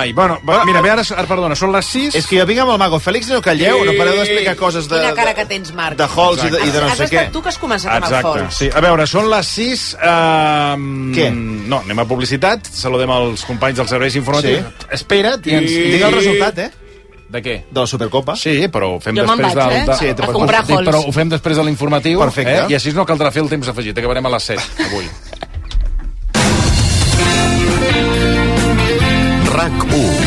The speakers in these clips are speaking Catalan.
Ai, bueno, mira, ara, perdona, són les 6... És que jo vinc amb el Mago Fèlix, no calleu, no pareu d'explicar coses de... Quina cara que tens, Marc. De halls i de no sé què. Has estat tu que has començat amb el halls. Sí. A veure, són les 6... Què? No, anem a publicitat, saludem els companys dels serveis informatius. Sí. Espera't, i ens digue el resultat, De què? De la Supercopa. Sí, però ho fem jo després vaig, Sí, a comprar halls. Però ho fem després de l'informatiu. Perfecte. I així no caldrà fer el temps afegit. Acabarem a les 7, avui. RAC1.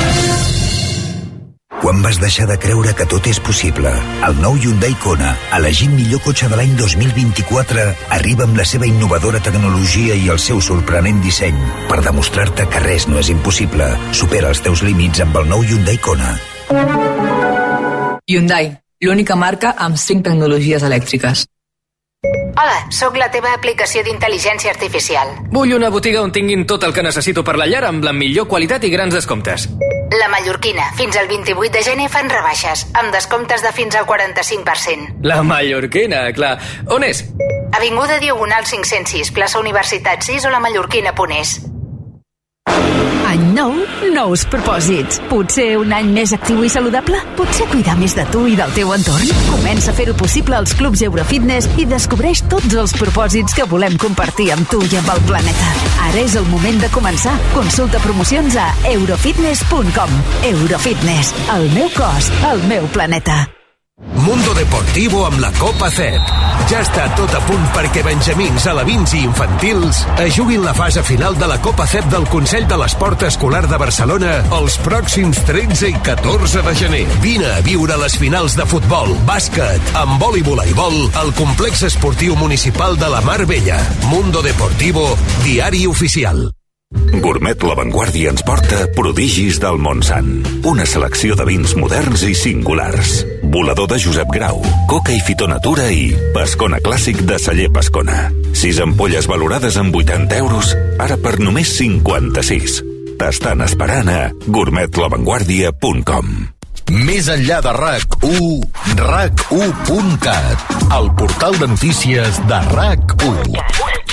Quan vas deixar de creure que tot és possible? El nou Hyundai Kona, elegit millor cotxe de l'any 2024, arriba amb la seva innovadora tecnologia i el seu sorprenent disseny per demostrar-te que res no és impossible. Supera els teus límits amb el nou Hyundai Kona. Hyundai, l'única marca amb 5 tecnologies elèctriques. Hola, sóc la teva aplicació d'intel·ligència artificial. Vull una botiga on tinguin tot el que necessito per la llar amb la millor qualitat i grans descomptes. La Mallorquina. Fins al 28 de gener fan rebaixes, amb descomptes de fins al 45%. La Mallorquina, clar. On és? Avinguda Diagonal 506, plaça Universitat 6 o lamallorquina.es. Any nou, nous propòsits. Potser un any més actiu i saludable? Potser cuidar més de tu i del teu entorn? Comença a fer-ho possible als clubs Eurofitness i descobreix tots els propòsits que volem compartir amb tu i amb el planeta. Ara és el moment de començar. Consulta promocions a eurofitness.com. Eurofitness. El meu cos, el meu planeta. Mundo Deportivo amb la Copa CEP. Ja està tot a punt perquè benjamins, alevins i infantils es juguin la fase final de la Copa CEP del Consell de l'Esport Escolar de Barcelona els pròxims 13 i 14 de gener. Vine a viure les finals de futbol, bàsquet, handbol i voleibol al complex esportiu municipal de la Mar Bella. Mundo Deportivo, diari oficial. Gourmet La Vanguardia ens porta Prodigis del Montsant. Una selecció de vins moderns i singulars. Volador de Josep Grau, Coca i Fitonatura i Pescona Clàssic de Celler Pescona. 6 ampolles valorades amb 80 euros, ara per només 56. T'estan esperant a gourmetlavanguardia.com. Més enllà de RAC1, RAC1.cat, el portal de notícies de RAC1.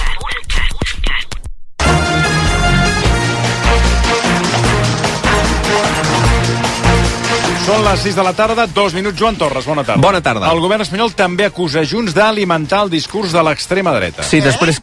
Són les 6 de la tarda, 2 minuts. Joan Torres, bona tarda. Bona tarda. El govern espanyol també acusa Junts d'alimentar el discurs de l'extrema dreta. Sí, després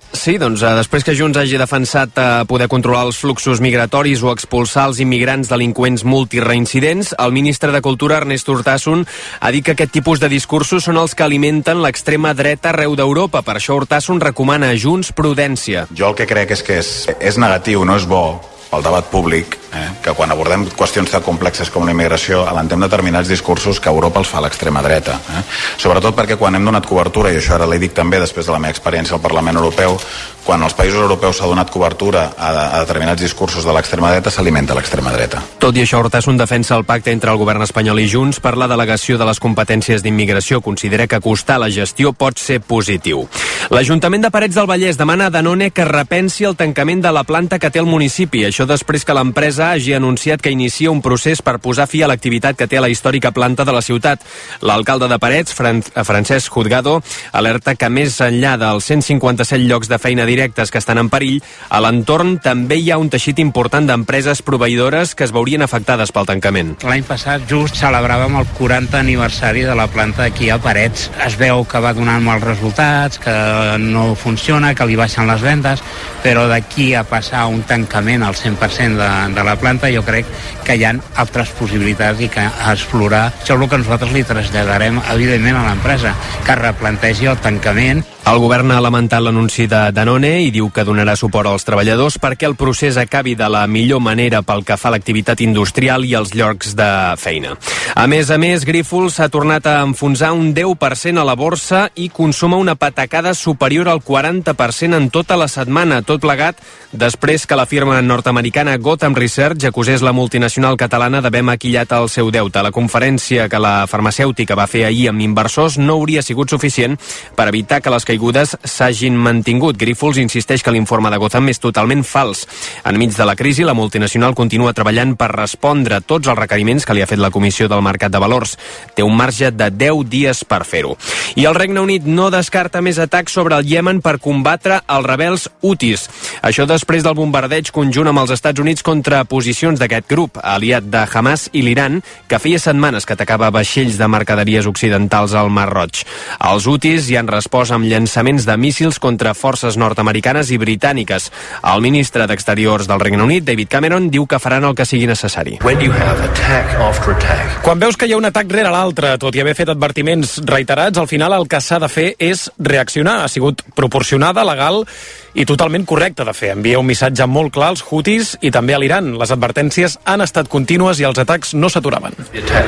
que Junts hagi defensat poder controlar els fluxos migratoris o expulsar els immigrants delinqüents multireincidents, el ministre de Cultura, Ernest Urtasun, ha dit que aquest tipus de discursos són els que alimenten l'extrema dreta arreu d'Europa. Per això Urtasun recomana a Junts prudència. Jo el que crec és que és negatiu, no és bo pel debat públic, que quan abordem qüestions tan complexes com la immigració alentem determinats discursos que Europa els fa a l'extrema dreta. Sobretot perquè quan hem donat cobertura, i això ara l'hi dic també després de la meva experiència al Parlament Europeu, quan als països europeus s'ha donat cobertura a determinats discursos de l'extrema dreta, s'alimenta l'extrema dreta. Tot i això, Urtasun defensa el pacte entre el govern espanyol i Junts per la delegació de les competències d'immigració. Considera que acostar la gestió pot ser positiu. L'Ajuntament de Parets del Vallès demana a Danone que repensi el tancament de la planta que té el municipi. Això després que l'empresa hagi anunciat que inicia un procés per posar fi a l'activitat que té a la històrica planta de la ciutat. L'alcalde de Parets, Francesc Juzgado, alerta que més enllà dels 157 llocs de feina directes que estan en perill, a l'entorn també hi ha un teixit important d'empreses proveïdores que es veurien afectades pel tancament. L'any passat just celebràvem el 40 aniversari de la planta aquí a Parets. Es veu que va donant mals resultats, que no funciona, que li baixen les vendes, però d'aquí a passar un tancament al 100% de la planta jo crec que hi ha altres possibilitats i que a explorar. Això és el que nosaltres li traslladarem evidentment a l'empresa, que replantegi el tancament. El govern ha lamentat l'anunci de Danone i diu que donarà suport als treballadors perquè el procés acabi de la millor manera pel que fa a l'activitat industrial i els llocs de feina. A més, Grífols s'ha tornat a enfonsar un 10% a la borsa i consuma una patacada superior al 40% en tota la setmana, tot plegat després que la firma nord-americana Gotham Research acusés la multinacional catalana d'haver maquillat el seu deute. La conferència que la farmacèutica va fer ahir amb inversors no hauria sigut suficient per evitar que les caigudes s'hagin mantingut. Grífols insisteix que l'informe de Gotham és totalment fals. Enmig de la crisi, la multinacional continua treballant per respondre a tots els requeriments que li ha fet la Comissió del Mercat de Valors. Té un marge de 10 dies per fer-ho. I el Regne Unit no descarta més atacs sobre el Iemen per combatre els rebels Houthis. Això després del bombardeig conjunt amb els Estats Units contra posicions d'aquest grup, aliat de Hamas i l'Iran, que feia setmanes que atacava vaixells de mercaderies occidentals al Mar Roig. Els Houthis hi han respost amb llançaments de míssils contra forces nord-americanes i britàniques. El ministre d'Exteriors del Regne Unit, David Cameron, diu que faran el que sigui necessari. Quan veus que hi ha un atac rere l'altre, tot i haver fet advertiments reiterats, al final el que s'ha de fer és reaccionar. Ha sigut proporcionada, legal i totalment correcte de fer. Envia un missatge molt clar als Houthis i també a l'Iran. Les advertències han estat contínues i els atacs no s'aturaven.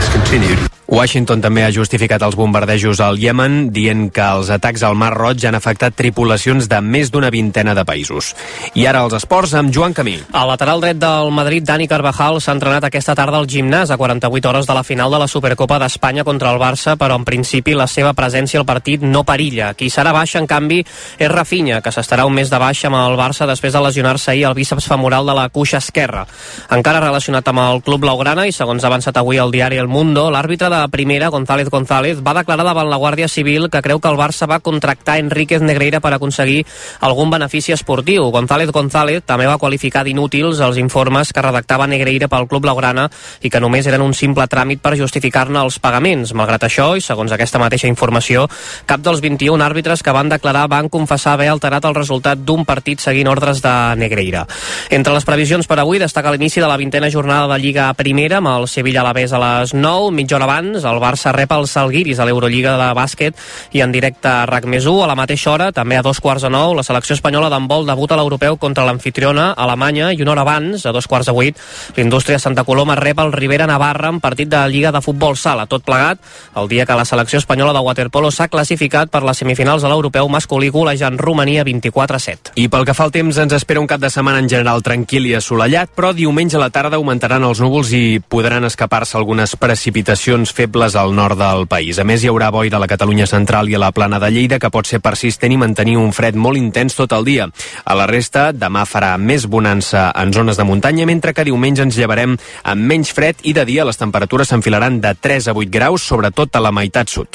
Washington també ha justificat els bombardejos al Iemen, dient que els atacs al Mar Roig han afectat tripulacions de més d'una vintena de països. I ara els esports amb Joan Camí. El lateral dret del Madrid, Dani Carvajal, s'ha entrenat aquesta tarda al gimnàs a 48 hores de la final de la Supercopa d'Espanya contra el Barça, però en principi la seva presència al partit no perilla. Qui serà baixa, en canvi, és Rafinha, que s'estarà un mes de baixa amb el Barça després de lesionar-se ahir el bíceps femoral de la cuixa esquerra. Encara relacionat amb el club blaugrana i segons ha avançat avui el diari El Mundo, l'àrbitre de primera, González, va declarar davant la Guàrdia Civil que creu que el Barça va contractar Enríquez Negreira per aconseguir algun benefici esportiu. González també va qualificar d'inútils els informes que redactava Negreira pel club blaugrana i que només eren un simple tràmit per justificar-ne els pagaments. Malgrat això, i segons aquesta mateixa informació, cap dels 21 àrbitres que van declarar van confessar haver alterat el resultat d'un partit seguint ordres de Negreira. Entre les previsions per avui destaca l'inici de la 20ª jornada de Lliga Primera amb el Sevilla Alavés a les 9, mitja hora abans el Barça rep els Salguiris a l'Eurolliga de bàsquet i en directe a RAC+1 a la mateixa hora, també a 9:15, la selecció espanyola d'handbol debuta a l'europeu contra l'amfitriona Alemanya i una hora abans, a 7:15, l'Indústria Santa Coloma rep el Rivera Navarra en partit de Lliga de Futbol Sala. Tot plegat, el dia que la selecció espanyola de waterpolo s'ha classificat per les semifinals de l'europeu masculí golejant Romania 24-7. I pel que fa al temps, ens espera un cap de setmana en general tranquil i assolellat, però diumenge a la tarda augmentaran els núvols i podran escapar-se algunes precipitacions febles al nord del país. A més, hi haurà boira a la Catalunya central i a la plana de Lleida, que pot ser persistent i mantenir un fred molt intens tot el dia. A la resta, demà farà més bonança en zones de muntanya, mentre que diumenge ens llevarem amb menys fred i de dia les temperatures s'enfilaran de 3 a 8 graus, sobretot a la meitat sud.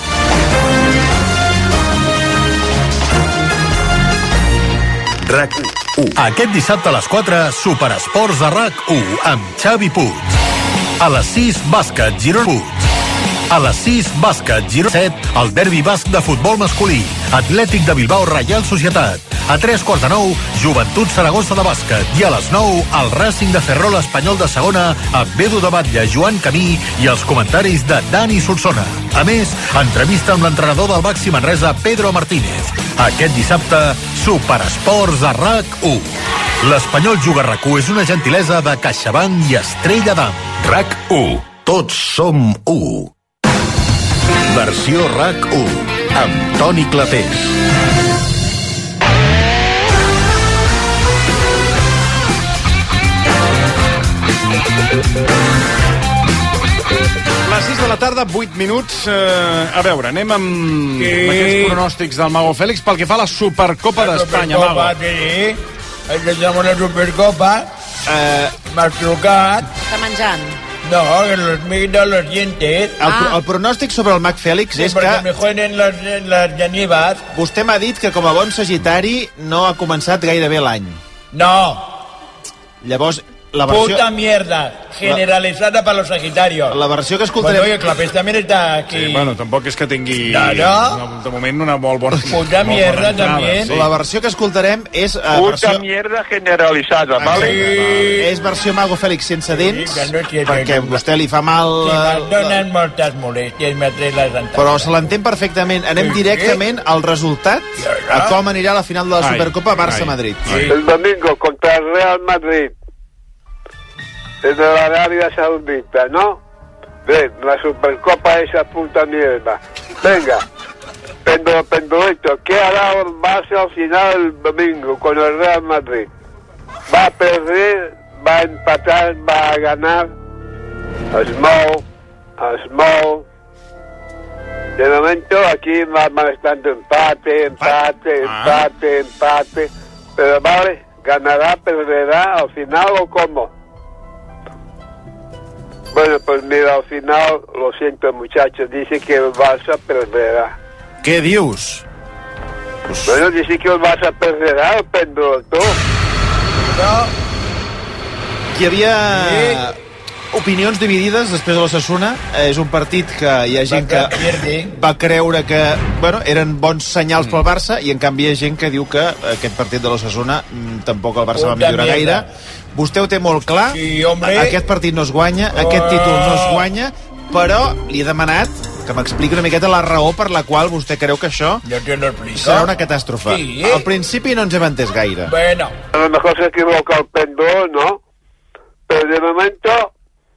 RAC1. Aquest dissabte a les 4, Superesports a RAC1 amb Xavi Puig. A les 6, bàsquet Girona Puig. A les 6, bàsquet Girona 7, el derbi basc de futbol masculí. Atlètic de Bilbao Reial Societat. A 3:15, Joventut Saragossa de bàsquet. I a les 9, el Racing de Ferrol Espanyol de segona amb Edu de Batlle, Joan Camí i els comentaris de Dani Solsona. A més, entrevista amb l'entrenador del Baxi Manresa, Pedro Martínez. Aquest dissabte, Superesports a RAC1. L'Espanyol Juga RAC1 és una gentilesa de CaixaBank i Estrella d'Am. RAC1. Tots som 1. Versió RAC1 amb Toni Clapés. Les 6 de la tarda, 8 minuts. A veure, anem amb aquests pronòstics del Mago Fèlix pel que fa a la Supercopa d'Espanya, Mago. Sí, empezamos la Supercopa. M'has trucat. Està menjant. No, que los miro los dientes. El pronòstic sobre el Mag Fèlix és que... Perquè me jueguen les llanives. Vostè m'ha dit que com a bon sagitari no ha començat gaire bé l'any. No. Llavors, la versió... Puta mierda, generalizada para los sagitarios. La versió que escoltarem... Bueno, oye, Clapés también está aquí. Sí, bueno, tampoc és que tingui... No. De moment una molt bona... Puta mierda també. Sí. La versió que escoltarem és... Puta mierda generalitzada, vale? És versió Mago Fèlix sense dents, sí, perquè a vostè li fa mal... Sí, me'n donen moltes molèsties, m'ha tret les dentades. Però se l'entén perfectament. Anem directament al resultat, a com anirà la final de la Supercopa Barça-Madrid. El domingo contra el Real Madrid. Desde la Arabia Saudita, ¿no? Ven, la Supercopa esa puta mierda. Venga, Pendolito, ¿qué hará el Barça al final el domingo con el Real Madrid? ¿Va a perder? ¿Va a empatar? ¿Va a ganar? Small. De momento aquí van estando empate. Pero vale, ganará, perderá al final o cómo. Bueno, pues mira, al final, lo siento muchachos, dice que el Barça perderá. Què dius? Bueno, dice que el Barça perderà, el pèndol, tu. Hi havia opinions dividides després de l'Osasuna. És un partit que hi ha gent que va creure que eren bons senyals pel Barça, i en canvi hi ha gent que diu que aquest partit de l'Osasuna tampoc el Barça va millorar gaire. Vostè ho té molt clar. Sí, hombre. Aquest partit no es guanya, aquest títol no es guanya, però li he demanat que m'expliqui una miqueta la raó per la qual vostè creu que això serà una catàstrofe. Sí. Al principi no ens hem entès gaire. Bueno. A lo mejor se equivoca el péndulo, ¿no? Pero de momento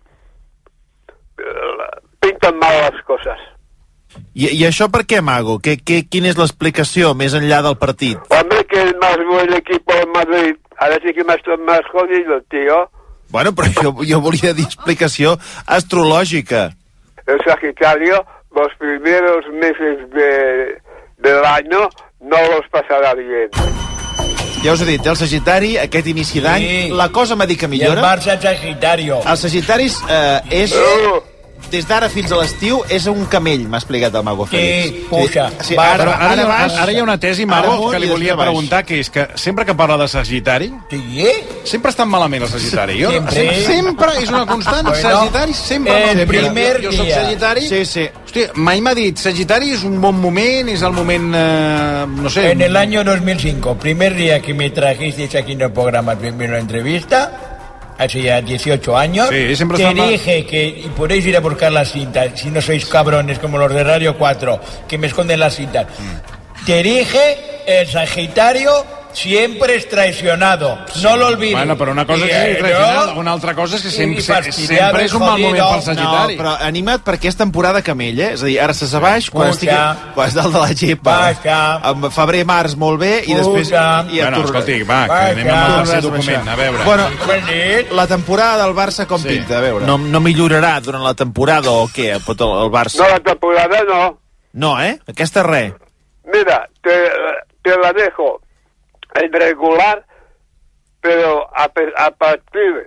pintan mal las cosas. I això per què, Mago? Quina és l'explicació més enllà del partit? Hombre, que es más buen equipo en Madrid. Ahora sí que me has jodido, tío. Bueno, però jo volia dir explicació astrològica. El Sagitario, los primeros meses del año no los pasará bien. Ja us he dit, el Sagitari, aquest inici d'any, la cosa m'ha dit que millora. I el Barça Sagitario. El Sagitaris és... Des d'ara fins a l'estiu és un camell, m'ha explicat el Mago Félix. Sí, puja. Sí, ara hi ha una tesi, Mago, que li volia preguntar, que és que sempre que parla de Sagitari, sempre estan malament el Sagitari. Sempre és una constant, Sagitari sempre malament. Jo soc Sagitari. Sí. Hòstia, mai m'ha dit, Sagitari és un bon moment, és el moment, no sé... En el año 2005, primer día que me trajisteis aquí en el programa, primera entrevista... hace ya 18 años, te dije que y podéis ir a buscar las cintas, si no sois cabrones como los de Radio 4, que me esconden las cintas. Te dije, el Sagitario siempre es traicionado, no lo olvides. Bueno, però una cosa és traicionado, una altra cosa és que sempre és un mal moment pel Sagitari. No, però anima't perquè és temporada camell, És a dir, ara s'és a baix, quan és dalt de la gepa, en febrer, març, molt bé, i després... Bueno, escolti, va, que anem amb el tercer document, a veure. Bueno, la temporada del Barça com pinta, a veure. No millorarà durant la temporada o què, el Barça? No, la temporada no. No, aquesta res. Mira, te la dejo en regular, pero a partir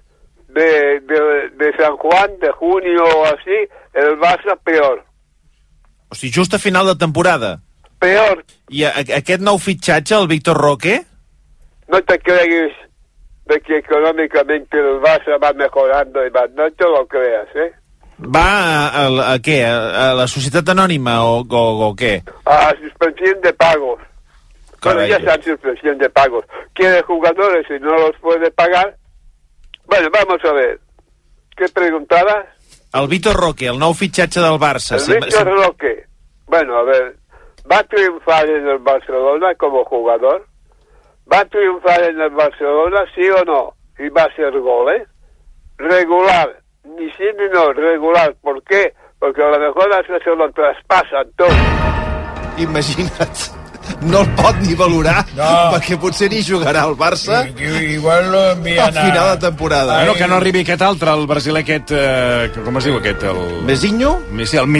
de San Juan, de junio o así, el Barça peor. O sigui, just a final de temporada. Peor. I aquest nou fitxatge, el Víctor Roque? No te cregues de que económicamente el Barça va mejorando y va, no te lo creas, Va a què? A la societat anònima o què? A suspensión de pagos. Bueno, ya están suspensión de pagos. Quiere jugadores y no los puede pagar. Bueno, vamos a ver. ¿Qué preguntabas? El Víctor Roque, el nou fitxatge del Barça. El Víctor Roque. Bueno, a ver. ¿Va a triunfar en el Barcelona como jugador? ¿Va a triunfar en el Barcelona, sí o no? ¿Y va a ser goles? Regular. Ni sí ni no, regular. ¿Por qué? Porque a lo mejor se lo traspasan todo. Imagina't. No el pot ni valorar, perquè potser ni jugarà al Barça igual lo envien al final de temporada. Bueno, que no arribi aquest altre, el brasiler aquest, com es diu aquest? Mesinho? Sí, el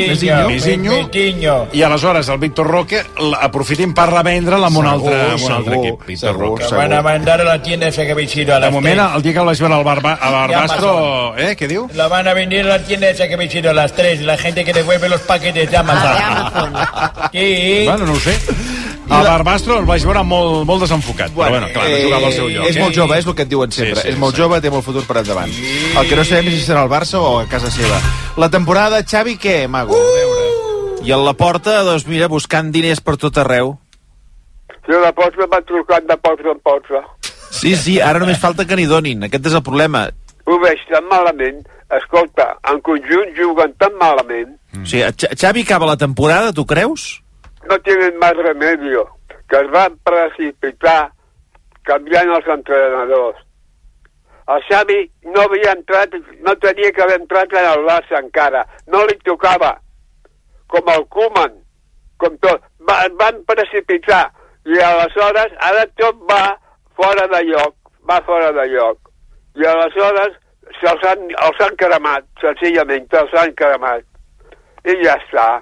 Mesinho. I aleshores el Víctor Roque aprofitin per revendre'l amb un altre equip. Víctor Roque. Que van a mandar a la tienda esa que habéis ido a las 3. De moment, el dia que el vaig veure al Barbastro, què diu? La van a venir a la tienda esa que habéis ido a las 3, la gente que devuelve los paquetes de Amazon. Sí. Bueno, no ho sé. El Barbastro el vaig veure molt desenfocat, però bueno, clar, no jugava al seu lloc. És molt jove, és el que et diuen sempre. És molt jove, té molt futur per endavant. El que no sabem és si serà al Barça o a casa seva. La temporada de Xavi, què, Mago? I a la porta, doncs mira, buscant diners per tot arreu. Sí, la porta va trucant de porta en porta. Sí, ara només falta que n'hi donin. Aquest és el problema. Ho veig tan malament. Escolta, en conjunt juguen tan malament. O sigui, Xavi acaba la temporada, tu creus? No tienen más remedio, que es van precipitar canviant els entrenadors. El Xavi no havia entrat, no tenia que haver entrat en el Barça encara, no li tocava, com el Koeman, com tot, van precipitar, i aleshores ara tot va fora de lloc, i aleshores els han cremat, senzillament, els han cremat, i ja està.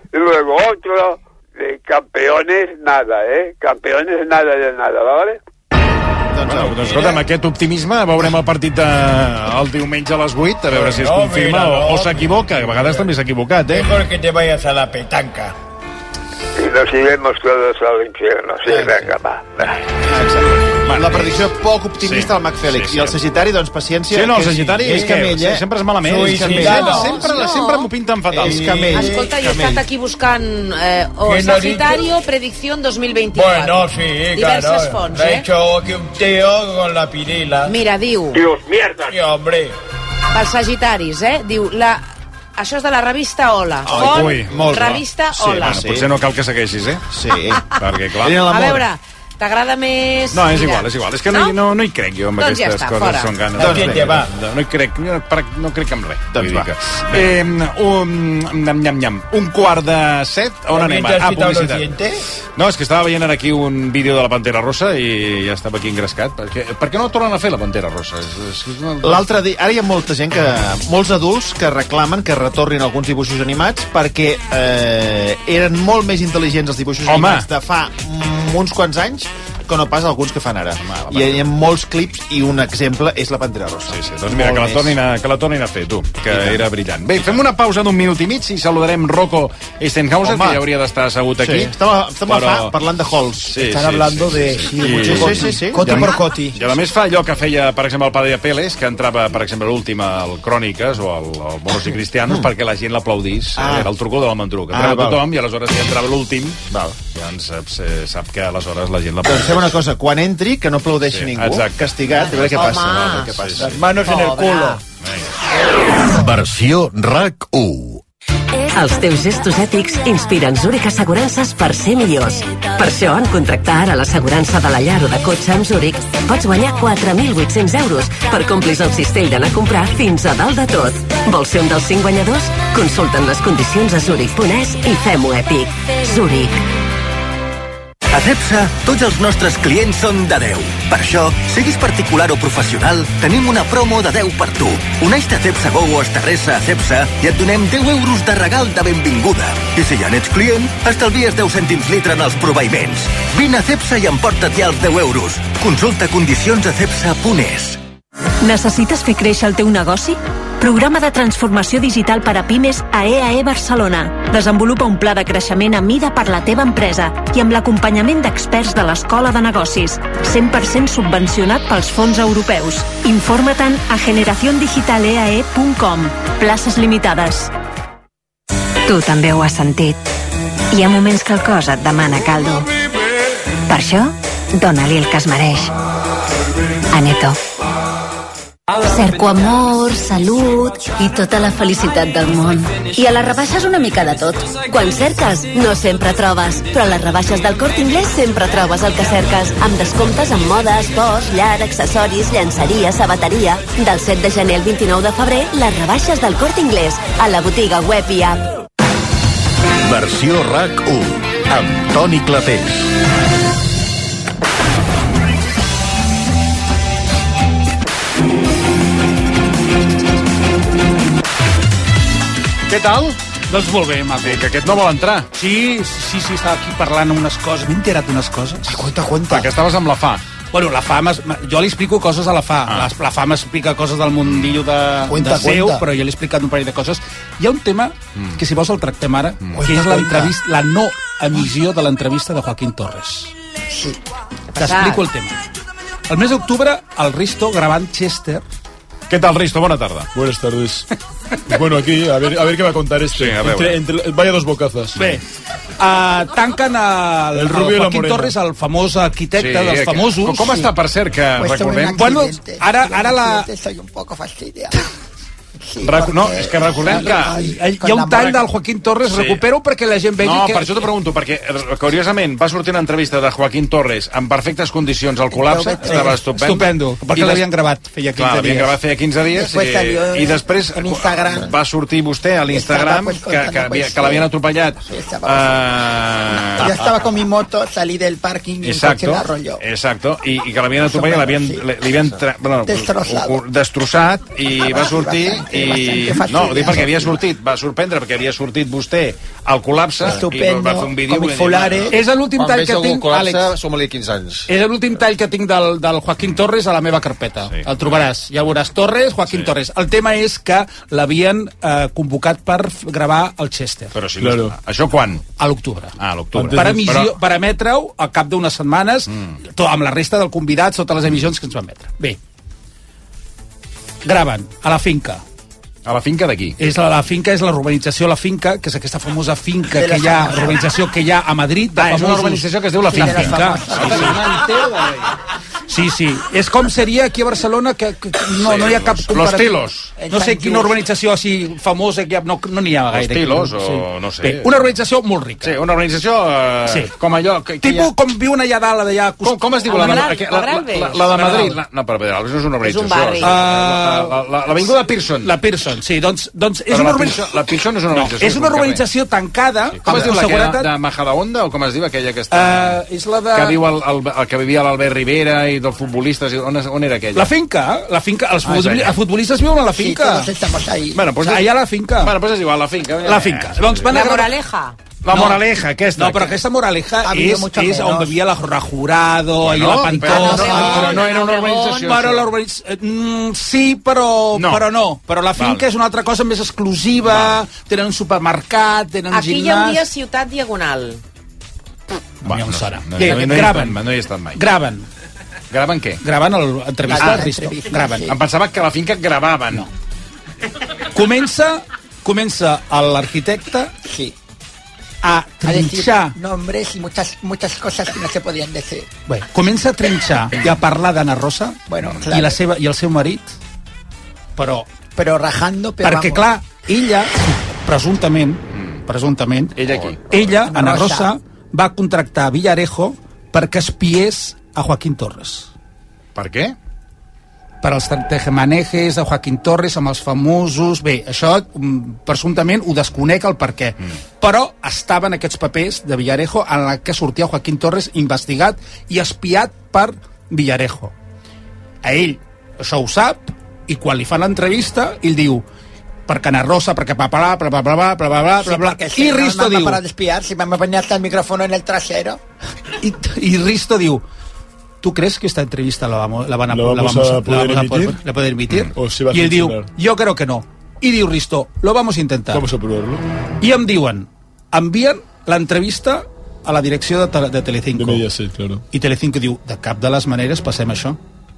y luego otro, campeones nada, campeones nada de nada, ¿vale? Doncs escolta, amb aquest optimisme veurem el partit el diumenge a les 8, a veure si es confirma o s'equivoca. A vegades també s'ha equivocat, Mejor que te vayas a la petanca. Y nos iremos todos al infierno. Sí, venga, va. La predicció poc optimista del Mac Fèlix. I el Sagitari, doncs, paciència. Sí, no, el Sagitari és que sempre és malament. Sempre m'ho pinten fatal. Escolta, jo he estat aquí buscant Sagitario, predicción 2024. Bueno, sí, diverses fonts, ha hecho aquí un tío con la pirila. Mira, diu... Dios, mierda. Sí, hombre. Els Sagitaris, diu... Això és de la revista Hola. Revista Hola. Sí, potser no cal que segueixis, Sí. Perquè, clar... A veure, t'agrada més... No, és igual. És que no hi crec jo amb aquestes coses. Són ganes. No hi crec, no crec en res. Doncs va. Un quart de 7, on anem? Publicitat. No, és que estava veient aquí un vídeo de la Pantera Rosa i ja estava aquí engrescat. Per què no tornen a fer la Pantera Rosa? L'altre dia, ara hi ha molta gent, molts adults que reclamen que retornin alguns dibuixos animats perquè eren molt més intel·ligents els dibuixos animats de fa uns quants anys que no pas alguns que fan ara. I hi ha molts clips i un exemple és la Pantera Rosa. Sí, doncs mira, que la tornin a fer, tu, que era brillant. Bé, fem una pausa d'un minut i mig i saludarem Rocco Eisenhauser, que ja hauria d'estar assegut aquí. Estem parlant de Halls. Estan hablando de... Sí. Coti por coti. I a més fa allò que feia, per exemple, el Padre Peles, que entrava, per exemple, l'últim al Cròniques o al Monos i Cristianos, perquè la gent l'aplaudís. Era el trucó de la Mandruc. Entrava tothom i aleshores si entrava l'últim, doncs sap que aleshores la gent l'aplaudís. Una cosa, quan entri, que no aplaudeixi ningú. Castigat, a veure què passa. Les manos en el culo. Versió RAC 1. Els teus gestos ètics inspiren Zurich Assegurances per ser millors. Per això, en contractar ara l'assegurança de la llar o de cotxe amb Zurich, pots guanyar 4.800 euros per complir el cistell d'anar a comprar fins a dalt de tot. Vols ser un dels 5 guanyadors? Consulta'n les condicions a zurich.es i fem-ho èpic. Zurich. A Cepsa, tots els nostres clients són de 10. Per això, siguis particular o professional, tenim una promo de 10 per tu. Uneix-te a Cepsa Go o Estarresa a Cepsa i et donem 10 euros de regal de benvinguda. I si ja n'ets client, estalvies 10 cèntims litre en els proveïments. Vine a Cepsa i emporta't ja els 10 euros. Consulta condicions a cepsa.es. Necessites fer créixer el teu negoci? Programa de transformació digital per a pimes a EAE Barcelona. Desenvolupa un pla de creixement a mida per la teva empresa i amb l'acompanyament d'experts de l'Escola de Negocis. 100% subvencionat pels fons europeus. Informa-te'n a generaciondigitaleae.com. Places limitades. Tu també ho has sentit. Hi ha moments que el cos et demana caldo. Per això, dona-li el que es mereix. Aneto. Cerco amor, salut i tota la felicitat del món. I a les rebaixes una mica de tot. Quan cerques, no sempre trobes, però a les rebaixes del Corte Inglés sempre trobes el que cerques, amb descomptes en moda, esports, llar, accessoris, llançeria, sabateria. Del 7 de gener al 29 de febrer, les rebaixes del Corte Inglés, a la botiga web i app. Versió RAC 1, amb Toni Clapés. Què tal? Doncs molt bé, Maco. Que aquest no vol entrar. Sí, estava aquí parlant unes coses. M'he enterat unes coses. Cuenta. Perquè estaves amb la FA. Bueno, la FA, jo li explico coses a la FA. La FA m'explica coses del mundillo de seu, però jo li he explicat un parell de coses. Hi ha un tema que, si vols, el tractem ara, que és la no emissió de l'entrevista de Joaquín Torres. Sí. T'explico el tema. El mes d'octubre, el Risto gravant Chester. ¿Qué tal, Risto? Buena tarde. Buenas tardes. Bueno, aquí, a ver qué va a contar este. Sí, vaya dos bocazas. Bé, tanquen el Joaquín Torres, el famós arquitecte dels famosos. Com està, per cert, que recordem? Bueno, ara la... Soy un poco fastidiado. Sí, no, és que recordem que hi ha un tall del Joaquín Torres, recupero perquè la gent vegi que... No, per això t'ho pregunto, perquè curiosament va sortir una entrevista de Joaquín Torres en perfectes condicions al col·lapse, estava estupendo, perquè l'havien gravat feia 15 dies. L'havien gravat feia 15 dies i després va sortir vostè a l'Instagram que l'havien atropellat. Yo estaba con mi moto, salí del parking y el coche la arrolló. Exacto, i que l'havien atropellat, l'havien destrossat i va sortir No, ho dic perquè havia sortit, va sorprendre, perquè havia sortit vostè al col·lapse i va fer un vídeo. És l'últim tall que tinc, Àlex. Som-li 15 anys. És l'últim tall que tinc del Joaquín Torres a la meva carpeta. El trobaràs. Ja veuràs Torres, Joaquín Torres. El tema és que l'havien convocat per gravar el Chester. Però sí, això quan? A l'octubre. A l'octubre. Per emetre-ho al cap d'unes setmanes, amb la resta del convidats, totes les emissions que ens van emetre. Bé, graven a la finca. A la finca d'aquí? La finca és la urbanització La Finca, que és aquesta famosa finca que hi ha, urbanització que hi ha a Madrid. És una urbanització que es diu La Finca. Sí, és com seria aquí a Barcelona, que no hi ha cap comparatiu. Los Tilos. No sé quina urbanització així famosa, no n'hi ha gaire. Los Tilos, o no sé. Bé, una urbanització molt rica. Sí, una urbanització com allò... Tipus com viuen allà dalt, d'allà... Com es diu la de Madrid? No, però Pedralbes no és una urbanització. L'avinguda Pearson. La Pearson. Sí, doncs és una urbanització... La Pearson és una urbanització. És una urbanització tancada. Com es diu la de Majadahonda, o com es diu aquella que està... És la de... Que viu que vivia l'Albert Rivera i dels futbolistes. On era aquella? La finca. Els futbolistes viuen a la finca. Sí, todos estamos ahí. Allà a la finca. Bueno, pues és igual, la finca. La finca. La moraleja. La moraleja, aquesta. No, però aquesta moraleja és on vivia la Jurado, i la Pantoja... Però no era una urbanització. Sí, però no. Però la finca és una altra cosa més exclusiva, tenen un supermercat, tenen gimnàs... Aquí hi hauria Ciutat Diagonal. No hi he estat mai. Graven. Graven què? Graven l'entrevista de Risto. Graven. Em pensava que a la finca gravaven. No. Comença l'arquitecte a trinxar... nombres y muchas cosas que no se podían decir. Bé, comença a trinxar i a parlar d'Anna Rosa i el seu marit, però rajando... Perquè, clar, ella, presumptament, ella, Anna Rosa, va contractar Villarejo perquè espiés a Joaquín Torres. Per què? Per als tejemanejes de Joaquín Torres amb els famosos... Bé, això presumptament ho desconec el per què. Però estaven aquests papers de Villarejo en la que sortia Joaquín Torres investigat i espiat per Villarejo. A ell això ho sap i quan li fan l'entrevista ell diu perquè Ana Rosa, perquè bla bla bla i Risto diu... para espiar, si me ponía hasta el micrófono en el trasero. Y Risto diu... ¿Tú crees que esta entrevista la van a poder emitir? Y él diu, yo creo que no. Y diu Risto, lo vamos a intentar. Vamos a probarlo. Y em diuen, envien l'entrevista a la direcció de Telecinco. De Mediaset, claro. I Telecinco diu, de cap de les maneres passem això.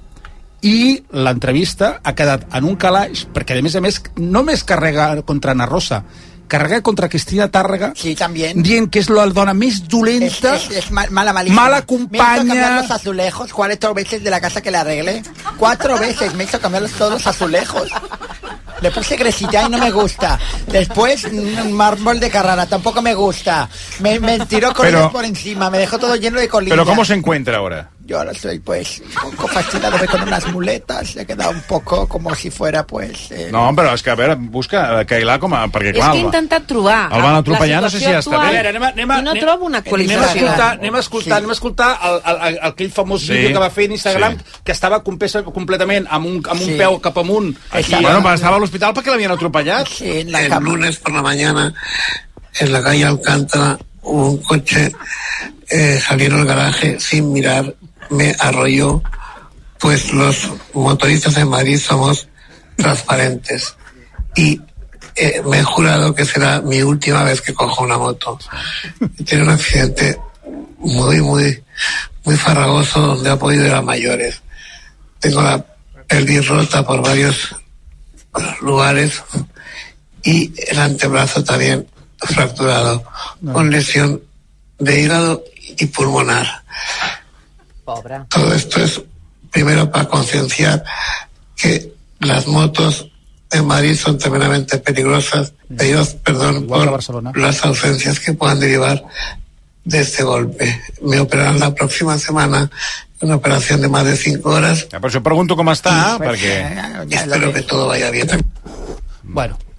I l'entrevista ha quedat en un calaix, perquè a més no més carrega contra Ana Rosa, carrega contra Cristina Tárrega, sí, también, dient que és la dona més dolenta, es malísima. Mala companya. Me hizo cambiar los azulejos 4 veces de la casa que le arreglé. 4 veces me hizo cambiar todos los azulejos. Le puse gresita y no me gusta. Después, un mármol de Carrara, tampoco me gusta. Me tiró colillas por encima, me dejó todo lleno de colillas. ¿Pero cómo se encuentra ahora? Yo ahora estoy, pues, un poco fascinado con unas muletas. He quedado un poco como si fuera, pues... No, però és que, a veure, busca Cailà com a... Perquè, clar, és que he intentat trobar... El van atropellar, no sé si ja està bé. I no trobo una actualització. Anem a escoltar aquell famós vídeo que va fer en Instagram, que estava completament amb un peu cap amunt. Bueno, estava a l'hospital perquè l'havien atropellat. El lunes por la mañana, en la calle Alcántara, un coche salieron al garaje sin mirar, me arrolló, pues los motoristas en Madrid somos transparentes y me he jurado que será mi última vez que cojo una moto. Tiene un accidente muy farragoso donde ha podido ir a mayores. Tengo la pelvis rota por varios lugares y el antebrazo también fracturado, con lesión de hígado y pulmonar. Pobre. Todo esto es primero para concienciar que las motos en Madrid son tremendamente peligrosas. Pedidos perdón por las ausencias que puedan derivar de este golpe. Me operarán la próxima semana, una operación de más de 5 horas. Per això pregunto com està, perquè... Espero que todo vaya bien. Bueno,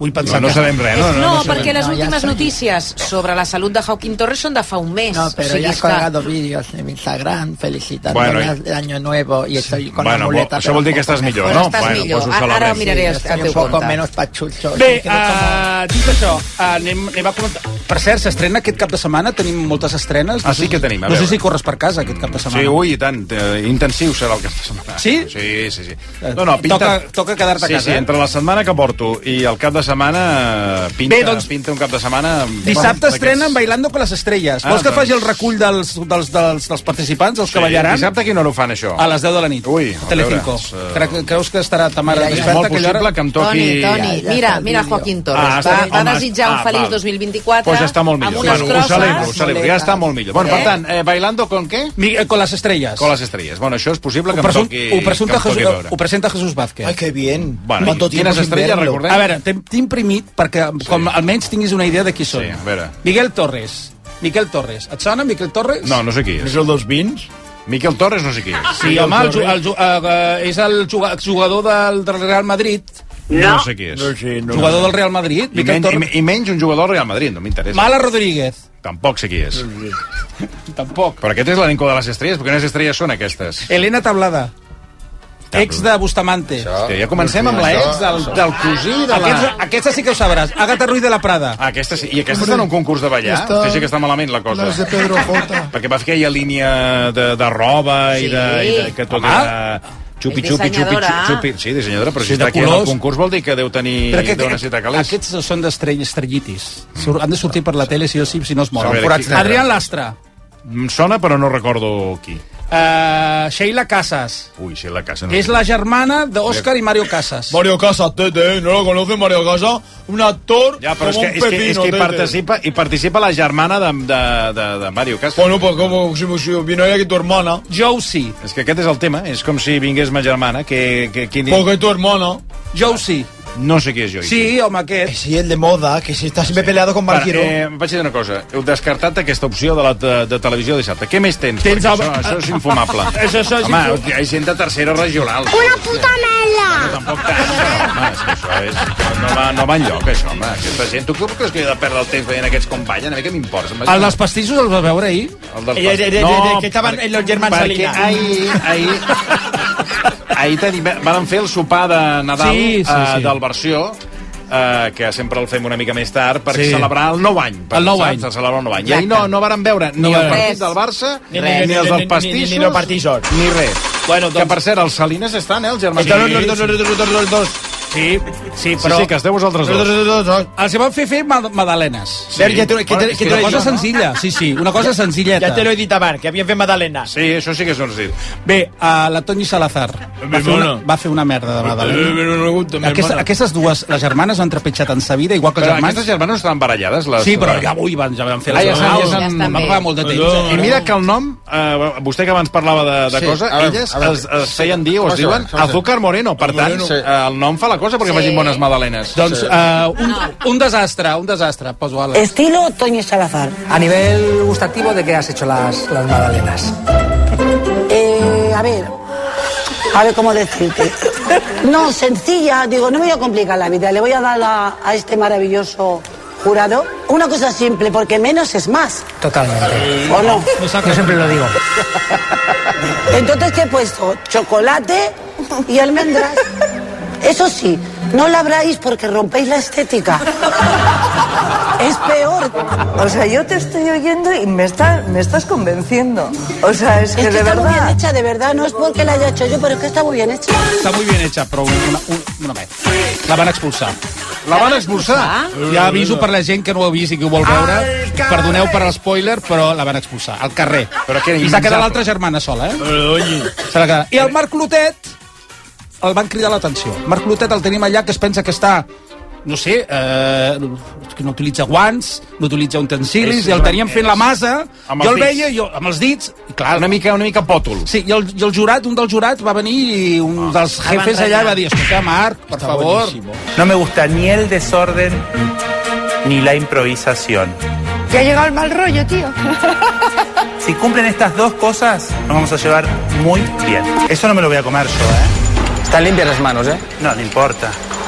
Vull pensar no sabem res, no, perquè les últimes notícies sobre la salut de Joaquín Torres són de fa un mes. No, pero ya he colgado vídeos en Instagram felicitándome de Año Nuevo y estoy con la muleta. Això vol dir que estàs millor, no? Estàs millor. Ara miraré el teu compte. Un poco menos pachucho. Bé, dit això, anem a comentar. Per cert, s'estrena aquest cap de setmana, tenim moltes estrenes. Sí que tenim, a veure. No sé si corres per casa aquest cap de setmana. Sí, ui, i tant, intensiu serà el cap de setmana. Sí? Sí. No, toca quedar-te a casa. Sí, entre la setmana que porto i el cap de setmana pinta un cap de setmana... Dissabte estrenen Bailando con las estrellas. Vols que faci el recull dels participants, els que ballaran? Dissabte a quina hora ho fan, això? A les 10 de la nit. Ui, Telecinco. Creus que estarà ta mare desperta? És molt possible que em toqui... Toni, mira Joaquín Torres. Va desitjar un feliç 2024 pues està molt millor. Ho celebro, ja està molt millor. Bueno, per tant, Bailando con què? Con las estrellas. Con las estrellas. Bueno, això és possible que em toqui... Ho presenta Jesús Vázquez. Ai, que bien. Bueno, quines estrelles, recordem? A veure, t'he imprimit perquè com almenys tinguis una idea de qui són. Sí, a veure. Miquel Torres. Et sona Miquel Torres? No sé qui és. És el dels vins? Miquel Torres no sé qui és. Sí, home, és el jugador del Real Madrid. No sé qui és. Jugador del Real Madrid. I menys un jugador del Real Madrid, no m'interessa. Mala Rodríguez. Tampoc sé qui és. Tampoc. Però aquest és l'elenco de les estrelles, perquè quines estrelles són aquestes? Elena Tablada. Ex de Bustamante. Hòstia, ja comencem amb l'ex del cosí de la... Aquesta sí que ho sabràs. Agatha Ruiz de la Prada. Aquesta sí. I aquesta està en un concurs de ballar? Sí que està malament la cosa. Les de Pedro J. Perquè va fer aquella línia de roba i de que tot era... Xupi. Sí, dissenyadora, però si està aquí en el concurs vol dir que deu necessitar calés. Aquests són d'estrellitis. Han de sortir per la tele sí o sí, si no es moren. Adrián Lastra. Em sona, però no recordo qui. Sheila Casas. Uy, Sheila Casas. Es la germana de Oscar y Mario Casas. Mario Casas, tete, ¿no lo conoce Mario Casas? Un actor como un pepino, que participa la germana de Mario Casas. Bueno, pues como si vino aquí tu hermana. Josie. És que aquest és el tema, és com si vingués ma germana, Porque tu hermana. Josie. No sé qui és Joyce. Sí, home, aquest. Sí, el de moda, que si està sempre peleado con Marquiro. Vaig dir una cosa. Heu descartat aquesta opció de televisió dissabte. Què més tens? Això és infumable. Home, hi ha gent de tercera regional. Una puta mela! Tampoc tant, home, és que això no va enlloc, això, home. Aquesta gent, tu creus que he de perdre el temps veient aquests com ballen? A mi què m'importa? El dels pastissos el vas veure ahir? Que estaven los germans Salinas. Ahir van fer el sopar de Nadal del Versió, que sempre el fem una mica més tard per celebrar el nou any. El nou any. I ahir no varen veure ni el partit del Barça, ni els del pastissos, ni res. Que per cert, els Salinas estan, els germans. Sí, però... Sí, que esteu vosaltres dos. Els van fer magdalenes. Una cosa senzilla, sí, una cosa senzilleta. Ja te lo he dit abans, que havien fet magdalenes. Sí, això sí que s'ho has dit. Bé, la Toni Salazar va fer una merda de magdalena. Aquestes dues, les germanes han trepitjat en sa vida, igual que els germans. Aquestes germanes no estaven barallades? Sí, però ja van fer les germanes. Van pagar molt de temps. I mira que el nom, vostè que abans parlava de cosa, elles es feien dir o es diuen Azúcar Moreno. Per tant, el nom fa la cosa porque facin bones magdalenes. Doncs un desastre. Poso a Estilo Toño Salazar. A nivel gustativo, ¿de qué has hecho las magdalenas? A ver cómo decirte. No, sencilla, digo, no me voy a complicar la vida. Le voy a dar a este maravilloso jurado una cosa simple, porque menos es más. Totalmente. ¿O no? Yo siempre lo digo. Entonces, ¿qué he puesto? Chocolate y almendras. Eso sí, no labráis porque rompéis la estética. Es peor. O sea, yo te estoy oyendo y me estás convenciendo. O sea, es que de verdad... Está muy bien hecha, de verdad. No es porque la haya hecho yo, però és que està muy bien hecha. Està muy bien hecha, però la van expulsar. La van expulsar? Ja aviso per la gent que no ho ha vist i que ho vol veure. Perdoneu per l'espoiler, però la van expulsar. Al carrer. I s'ha quedat l'altra germana sola, I el Marc Clotet el van cridar l'atenció. Marc Clotet el tenim allà, que es pensa que està, no sé, que no utilitza guants, no utilitza utensilis, i el teníem fent la masa, jo el veia amb els dits, i clar, una mica pòtol. Sí, i el jurat, un dels jurats va venir i un dels jefes allà va dir, escolta, Marc, por favor. No me gusta ni el desorden ni la improvisación. Que ha llegado el mal rollo, tío. Si cumplen estas dos cosas, nos vamos a llevar muy bien. Eso no me lo voy a comer yo, Están limpias las manos, No, no importa.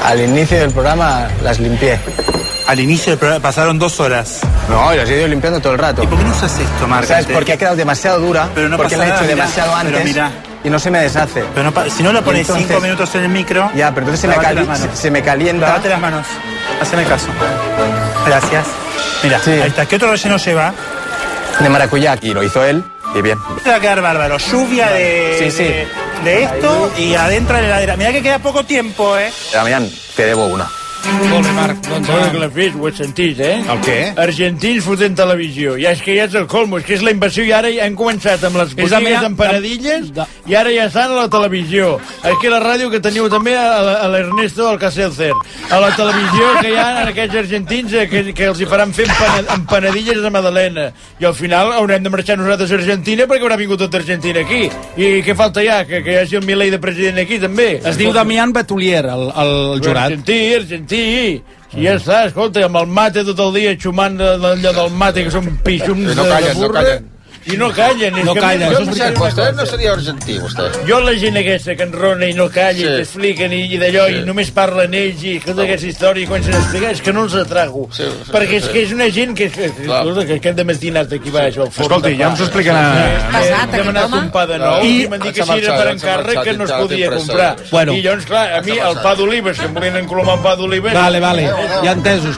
Al inicio del programa las limpié. Al inicio del programa pasaron 2 horas. No, las he ido limpiando todo el rato. ¿Y por qué no usas esto, Marc? ¿Sabes? Porque ha quedado demasiado dura, pero no porque pasa la he hecho nada, demasiado pero antes y no se me deshace. Pero si no la pones 5 minutos en el micro... Ya, pero entonces se me calienta. Lávate las manos. Haceme caso. Gracias. Mira, ahí está. ¿Qué otro relleno lleva? De maracuyá, y lo hizo él, y bien. Te va a quedar bárbaro. Lluvia de esto y adentro de la heladera. Mira que queda poco tiempo, Damián, te debo una. Molt bé, Marc. Doncs que l'ha fet, ho he sentit, El què? Argentins fotent televisió. Ja és que ja és el colmo, és que és la invasió i ara ja han començat amb les botigues empanadilles i ara ja estan a la televisió. És que la ràdio que teniu també a l'Ernesto Alcacelcer. A la televisió que hi ha aquests argentins que els hi faran fer empanadilles de Madalena. I al final haurem de marxar nosaltres a Argentina perquè haurà vingut tota Argentina aquí. I què falta ja? Que hi hagi el Milei de president aquí també. Es diu Damián Betolier, el jurat. Argentí. Sí, ja està, escolta, amb el mate tot el dia xumant allò del mate, que són pixums de burra. I no callen. No callen. Vostè no seria argentí, vostè. Jo la gent aquesta que enrona i no calla, i t'expliquen i d'allò, i només parlen ells, i tota aquesta història i comencen a explicar, és que no els atrago. Perquè és que és una gent que hem de mestinar aquí baix al forn. Escolti, ja ens ho explicarà. Hem demanat un pa de nou i m'han dit que si era per encàrrec que no es podia comprar. I llavors, clar, a mi el pa d'olives, que em volien encolomar un pa d'olives... Vale, ja entesos.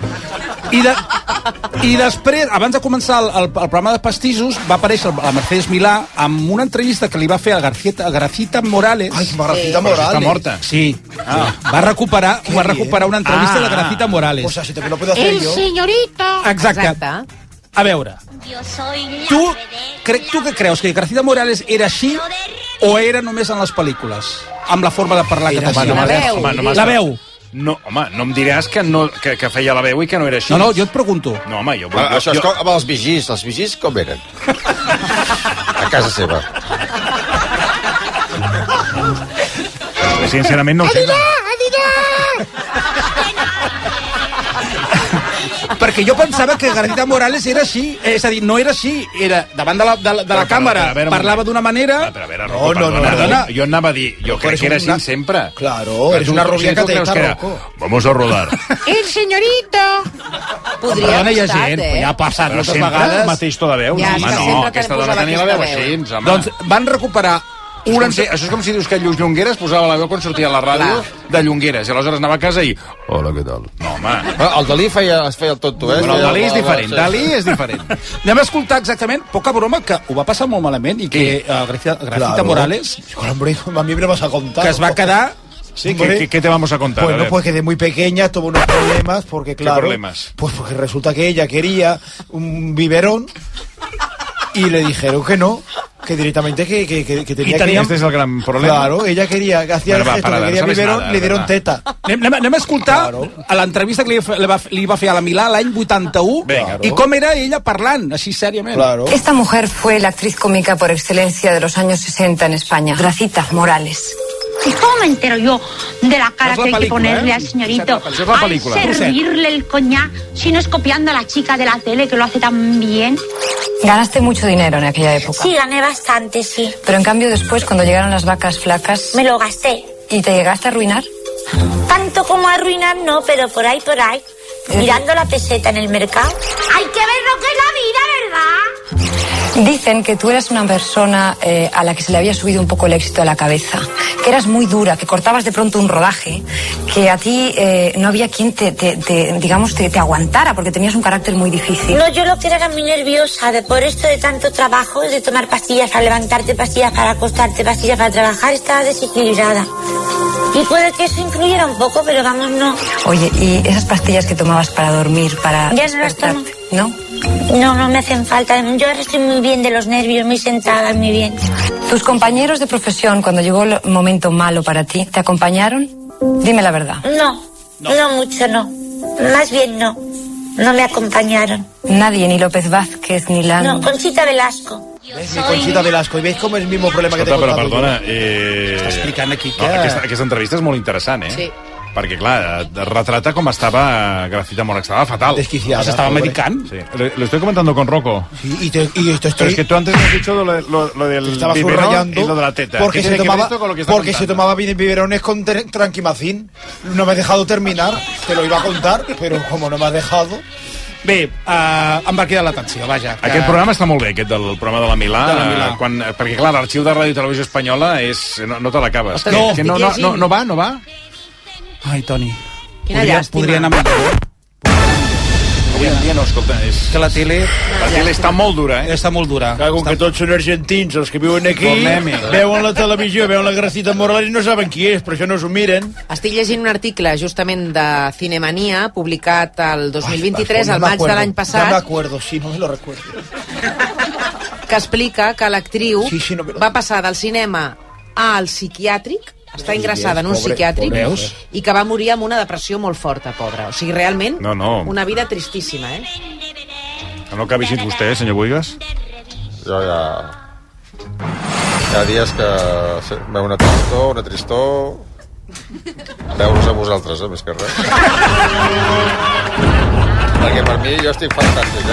I després, abans de començar el programa de pastissos, va aparèixer la Mercedes Milà amb una entrevista que li va fer a Gracita Morales. Ai, Gracita Morales. Està morta. Sí. Va recuperar una entrevista de Gracita Morales. O sea, si te lo puedo hacer yo. El señorito. Exacte. A veure, tu què creus? Que Gracita Morales era així o era només en les pel·lícules? Amb la forma de parlar que tenia. La veu. No, home, no em diràs que feia la veu i que no era així. No, jo et pregunto. No, home, jo... Això és com amb els vigis com eren? A casa seva. Sincerament no ho sé. Perquè jo pensava que Gracita Morales era així, és a dir, no era així, era davant de la càmera, parlava d'una manera... No, jo anava a dir, jo crec que era així sempre. Claro, eres una rubia cateta, Rocco. Vamos a rodar. El señorito. Podria haver estat, Ja ha passat moltes vegades. vegades. El mateix to de veu. No, aquesta dona tenia la veu així. Doncs van recuperar... Això és com si dius que Lluís Llongueres posava la veu quan sortia a la ràdio de Llongueres, i aleshores anava a casa i... Hola, què tal? No, home... El Dalí es feia el tonto, el Dalí és diferent, Dalí és diferent. Anem a escoltar exactament, poca broma, que ho va passar molt malament i que Gracita Morales... Hombre, a mí me lo vas a contar. Que es va quedar... Sí, ¿qué te vamos a contar? Bueno, pues que de muy pequeña tuvo unos problemas, porque claro... ¿Qué problemas? Pues porque resulta que ella quería un biberón y le dijeron que no, que directamente que tenía que... Este és el gran problema. Claro, ella quería, hacía el gesto que quería biberón, le dieron teta. Anem a escoltar a l'entrevista que li va fer a la Milà l'any 81 i com era ella parlant, així sèriament. Esta mujer fue la actriz cómica por excelencia de los años 60 en España, Gracita Morales. ¿Y cómo me entero yo de la cara que hay que ponerle al señorito al servirle el coñac si no es copiando a la chica de la tele que lo hace tan bien? Ganaste mucho dinero en aquella época. Sí, gané bastante, sí. Pero en cambio después, cuando llegaron las vacas flacas... Me lo gasté. ¿Y te llegaste a arruinar? Tanto como arruinar no, pero por ahí. Mirando la peseta en el mercado. Hay que ver lo que es la vida, ¿verdad? Dicen que tú eras una persona a la que se le había subido un poco el éxito a la cabeza, que eras muy dura, que cortabas de pronto un rodaje, que a ti no había quien te aguantara porque tenías un carácter muy difícil. No, yo lo que era muy nerviosa, por esto de tanto trabajo, de tomar pastillas para levantarte, pastillas para acostarte, pastillas para trabajar, estaba desequilibrada. Y puede que eso influyera un poco, pero vamos, no. Oye, ¿y esas pastillas que tomabas para dormir, para ya no las tomo. ¿No? No me hacen falta. Yo ahora estoy muy bien de los nervios, muy sentada, muy bien. ¿Tus compañeros de profesión, cuando llegó el momento malo para ti, te acompañaron? Dime la verdad. No mucho, no. Más bien no. No me acompañaron. Nadie, ni López Vázquez, ni Lano. No, Conchita Velasco. ¿Ves? Mi Conchita Velasco. ¿Y veis cómo es el mismo problema que te he contado? Però perdona, Està explicant aquí que... Aquesta entrevista és molt interessant, Sí. perquè, clar, retrata com estava Grafita Mora, estava fatal. Desquiciada. S'estava medicant. Sí. Lo estoy comentando con Rocco. Sí, pero es que tú antes me has dicho lo del biberón y lo de la teta. Porque se tomaba biberones con tranquimacín. No me has dejado terminar, te lo iba a contar, pero como no me has dejado... Bé, em va quedar l'atenció, vaja. Aquest programa està molt bé, aquest del programa de la Milà. Perquè, clar, l'arxiu de Ràdio i Televisió Espanyola no te l'acabes. No va? Ai, Toni. Quina llàstima. Podria anar millor. Avui en dia no, escolta, és... Que la tele està molt dura, Està molt dura. Com que tots són argentins, els que viuen aquí, veuen la televisió, veuen la Gracita Morales i no saben qui és, per això no s'ho miren. Estic llegint un article, justament, de Cinemania, publicat el 2023, al maig de l'any passat. No me acuerdo, sí, no me lo recuerdo. Que explica que l'actriu va passar del cinema al psiquiàtric, està ingressada en un psiquiàtric, i que va morir amb una depressió molt forta, pobra. O sigui, realment, una vida tristíssima, No que ha visitat vostè, senyor Buigas? Jo ja... Hi ha dies que veu una tristor... Veure-us a vosaltres, més que res. Perquè per mi jo estic fantàstic,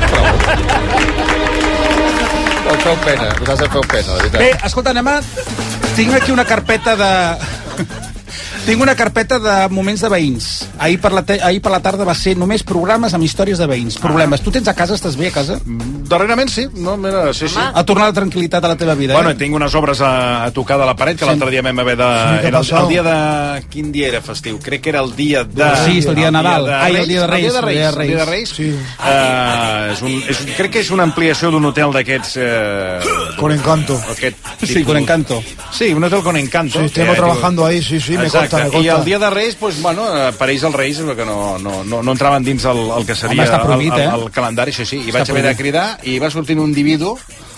Em feu pena, vosaltres em feu pena, la veritat. Bé, escolta, tinc aquí una carpeta de... Tinc una carpeta de moments de veïns. Ahir per la tarda va ser només programes amb històries de veïns. Problemes. Tu tens a casa? Estàs bé a casa? Darrerament sí. Sí. Ha tornat la tranquil·litat a la teva vida, Bueno, tinc unes obres a tocar de la paret, que l'altre dia vam haver de... Era el dia de... Quin dia era festiu? Crec que era el dia de... Sí, el dia de Nadal. El dia de Reis. Sí. Crec que és una ampliació d'un hotel d'aquests... Con Encanto. Sí, con Encanto. Sí, un hotel con Encanto. Sí, estemos trabajando ahí, sí, me consta. I el dia de Reis, per ells els Reis que no entraven dins el que seria el calendari, sí, i vaig haver de cridar i va sortint un individu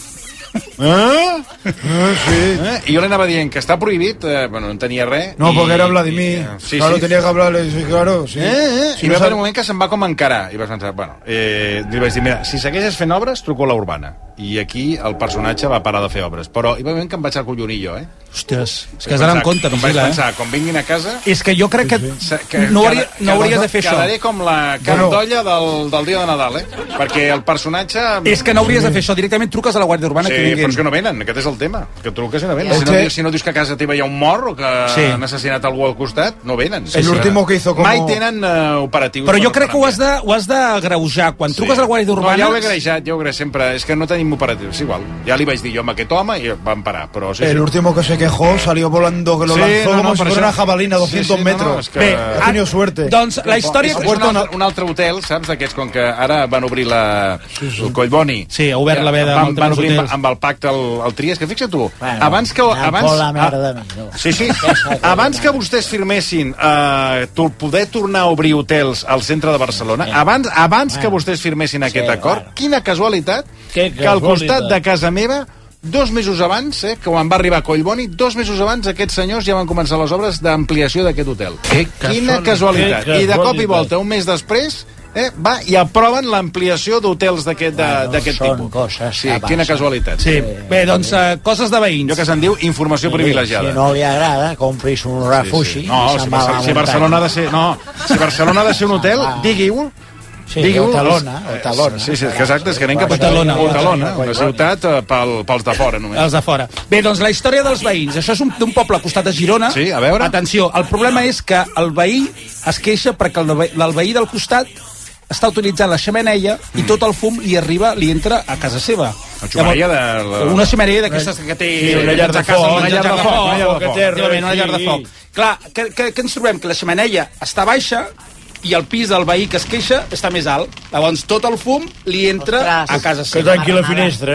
i jo li anava dient que està prohibit, no tenia res. No, perquè era Vladimir, claro, tenia que hablarle, claro, sí. I va haver un moment que se'm va com encarar i vaig pensar, li vaig dir, mira, si segueixes fent obres, truco a la Urbana. I aquí el personatge va parar de fer obres, però hi va haver que em vaig acollonir jo, Hòsties, és que has d'anar en compte, no vaig pensar, quan vinguin a casa... És que jo crec que no hauries de fer això. Quedaré com la candolla del dia de Nadal, perquè el personatge... És que no hauries de fer això, directament truques a la Guàrdia Urbana que vinguin. Però és que no venen, aquest és el tema, que truques i no venen. Si no dius que a casa teva hi ha un mort o que han assassinat algú al costat, no venen. Mai tenen operatius. Però jo crec que ho has d'agreujar. Quan truques a la Guàrdia Urbana... No, ja ho he grejat, sempre. És que no tenim operatius, és igual. Ja li vaig dir jo a aquest home i van parar, però... El último que se quejó salió volando, que lo lanzó como si fuera una jabalina a 200 metros. Bé, ha tenido suerte. Doncs la història... Un altre hotel, saps, d'aquests, com que ara van obrir el Collboni. Sí, ha obert la veda van obrir amb el pacte el Trias, que fixa't tu, abans que vostès firmessin poder tornar a obrir hotels al centre de Barcelona, abans que vostès firmessin aquest acord, quina casualitat que al costat de casa meva 2 mesos abans, quan va arribar a Collboni, 2 mesos abans aquests senyors ja van començar les obres d'ampliació d'aquest hotel. Quina casualitat. I de cop i volta, un mes després, va i aproven l'ampliació d'hotels d'aquest tipus. Quina casualitat. Sí. Bé, doncs, coses de veïns. Jo que se'n diu informació privilegiada. Si no li agrada, compris un refugi. No, si Barcelona ha de ser... No, si Barcelona ha de ser un hotel, digui-ho. Sí, o Talona. Sí, exacte, és que anem cap a Talona, una ciutat pels de fora només. Els de fora. Bé, doncs la història dels veïns. Això és d'un poble al costat de Girona. Sí, a veure. Atenció, el problema és que el veí es queixa perquè el veí del costat està utilitzant la xemeneia i tot el fum li entra a casa seva. Una xemeneia d'aquestes que té... Una llar de foc. Clar, què ens trobem? Que la xemeneia està baixa i el pis del veí que es queixa està més alt. Llavors tot el fum li entra a casa seva. Que tanqui la finestra.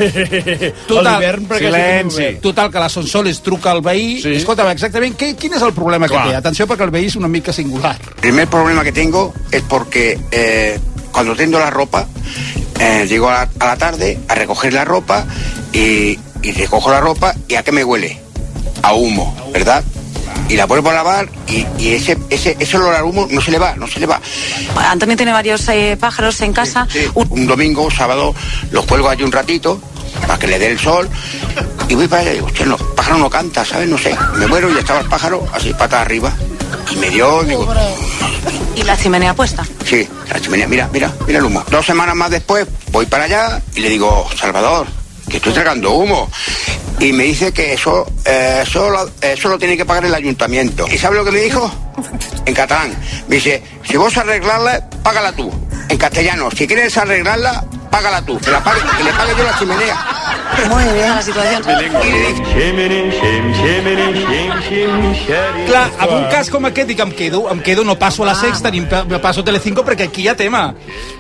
Total, que la Sonsoles truca al veí. Escolta, exactament, quin és el problema que té? Atenció, perquè el veí és una mica singular. El primer problema que tengo es porque cuando tendo la ropa, llego a la tarde a recoger la ropa y recojo la ropa y ¿a qué me huele? A humo, ¿verdad? Y la vuelvo a lavar y ese olor al humo no se le va. Antonio tiene varios pájaros en casa. Sí. Un domingo, un sábado, los cuelgo allí un ratito para que le dé el sol y voy para allá y digo, el pájaro no canta, ¿sabes? No sé. Me muero y estaba el pájaro así, patas arriba. Y me dio, digo... ¿Y la chimenea puesta? Sí, la chimenea, mira el humo. 2 semanas más después voy para allá y le digo, Salvador, que estoy tragando humo. Y me dice que eso lo tiene que pagar el ayuntamiento. ¿Y sabe lo que me dijo? En catalán. Me dice, si vos arreglarla, págala tú. En castellano, si quieres arreglarla, págala tú. Que le pague yo la chimenea. Muy bien la situació. Clar, amb un cas com aquest dic, em quedo, no passo a la Sexta ni passo a Telecinco perquè aquí hi ha tema.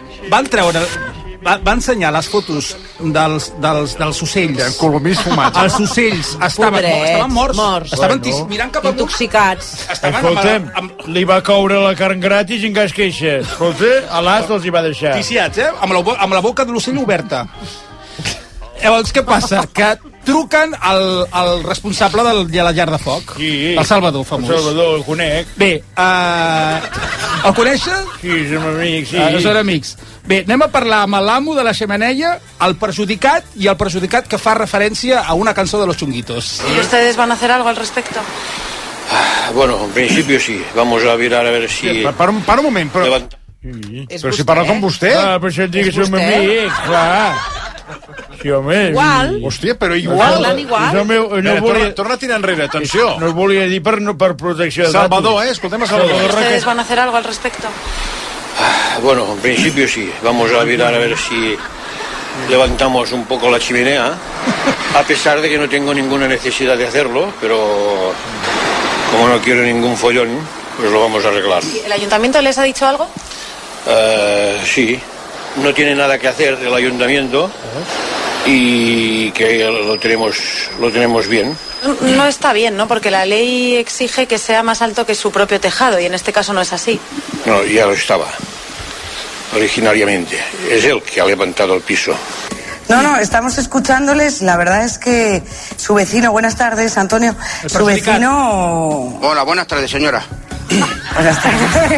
Va ensenyar les fotos dels ocells. El colomís fumat. Els ocells estaven morts. Estaven mirant cap amunt. Intoxicats. Escolta'm, li va coure la carn gratis i encara es queixa. Escolta, a l'ast els hi va deixar. Ticiats, amb la boca de l'ocell oberta. Llavors, què passa? Que truquen al responsable de la llar de foc, el Salvador, famós. El Salvador, el conec. Bé, el coneixes? Sí, som amics, sí. Són amics. Bé, anem a parlar amb l'amo de la xemeneia, el perjudicat i el perjudicat que fa referència a una cançó de Los Chunguitos. ¿Y ustedes van a hacer algo al respecto? Bueno, en principio sí. Vamos a mirar a ver si... Para un moment, però... Però si parla com vostè. Per això et dic que som amics, clar. Sí, home. Igual. Hòstia, però igual. Parlant igual. Torna a tirar enrere, atenció. No es volia dir per protecció de datos. Salvador, escoltem a Salvador. ¿Ustedes van a hacer algo al respecto? Bueno, en principio sí. Vamos a mirar a ver si levantamos un poco la chimenea, a pesar de que no tengo ninguna necesidad de hacerlo, pero como no quiero ningún follón, pues lo vamos a arreglar. ¿El ayuntamiento les ha dicho algo? Sí. No tiene nada que hacer el ayuntamiento y que lo tenemos bien. No está bien, ¿no? Porque la ley exige que sea más alto que su propio tejado y en este caso no es así. No, ya lo estaba. Originariamente. Es él que ha levantado el piso. No, estamos escuchándoles. La verdad es que su vecino, buenas tardes, Antonio, su vecino... Hola, buenas tardes, señora. Buenas tardes.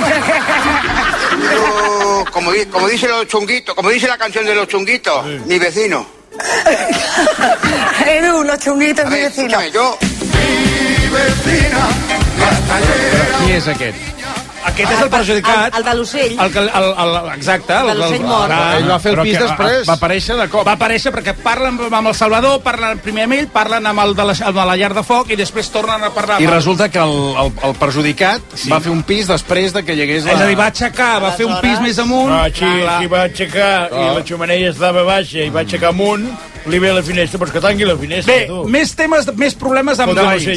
Yo, como dice los chunguitos, como dice la canción de los chunguitos, mi vecino. Edu, los chunguitos, mi vecino. Yo... Mi vecina, Qui és aquest? Aquest és el perjudicat. El de l'ocell. Exacte. El de l'ocell mort. Ell va fer el pis després. Va aparèixer de cop. Va aparèixer perquè parlen amb el Salvador, parlen primer amb ell, parlen amb el de la llar de foc i després tornen a parlar. I resulta que el perjudicat va fer un pis després de que hi hagués... És a dir, va aixecar, va fer un pis més amunt. Sí, va aixecar i la xemeneia estava baixa i va aixecar amunt. Li ve la finestra, però que tangui la finestra. Bé, més temes, més problemes amb veïns.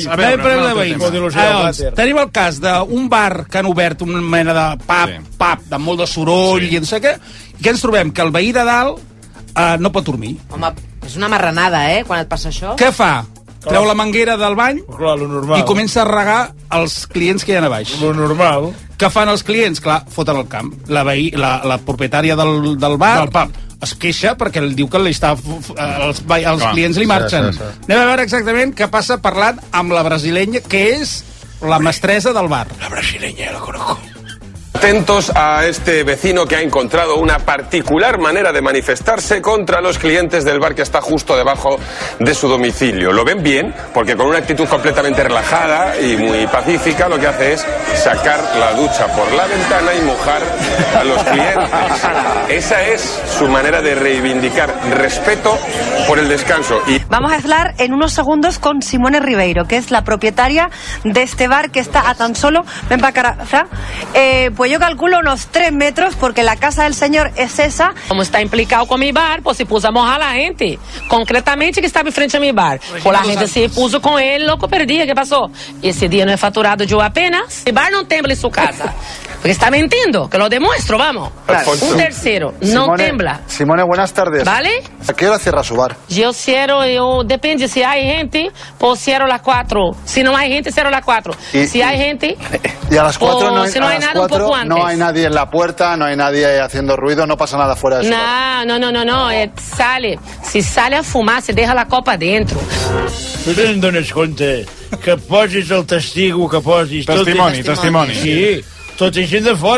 Tenim el cas d'un bar que han obert una mena de pub, de molt de soroll i no sé què, i què ens trobem? Que el veí de dalt no pot dormir. Home, és una marranada, quan et passa això. Què fa? Treu la manguera del bany i comença a regar els clients que hi ha a baix. Lo normal. Què fan els clients? Clar, foten el camp. La propietària del bar... Del pub. Es queixa perquè ell diu que els clients li marxen. Anem a veure exactament què passa parlant amb la brasilenya, que és la mestressa del bar. La brasileña, la conozco. Atentos a este vecino que ha encontrado una particular manera de manifestarse contra los clientes del bar que está justo debajo de su domicilio. Lo ven bien porque con una actitud completamente relajada y muy pacífica lo que hace es sacar la ducha por la ventana y mojar a los clientes. Esa es su manera de reivindicar respeto por el descanso. Vamos a hablar en unos segundos con Simone Ribeiro, que es la propietaria de este bar que está a tan solo... Ven para acá, Fran. Pues yo calculo unos 3 metros porque la casa del señor es esa. Como está implicado con mi bar, pues se puso a mojar a la gente. Concretamente que estaba frente a mi bar. Pues la gente se puso con él, loco perdía. ¿Qué pasó? Ese día no he facturado yo apenas. Mi bar no tembla en su casa. Porque está mintiendo, que lo demuestro, vamos. Claro. Un tercero, no tembla. Simone, buenas tardes. ¿Vale? ¿A qué hora cierra su bar? Yo cierro, depende si hay gente, pues cierro a las 4. Si no hay gente, cierro a las 4. Si hay gente... Y a las 4 no hay, si no hay nada, un poco antes. No hay nadie en la puerta, no hay nadie haciendo ruido, no pasa nada fuera de eso. No. Sale. Si sale a fumar, se deja la copa dentro. Tu te'n dones compte que posis el testigo que posis... Testimoni. Sí, tot és gent de fora.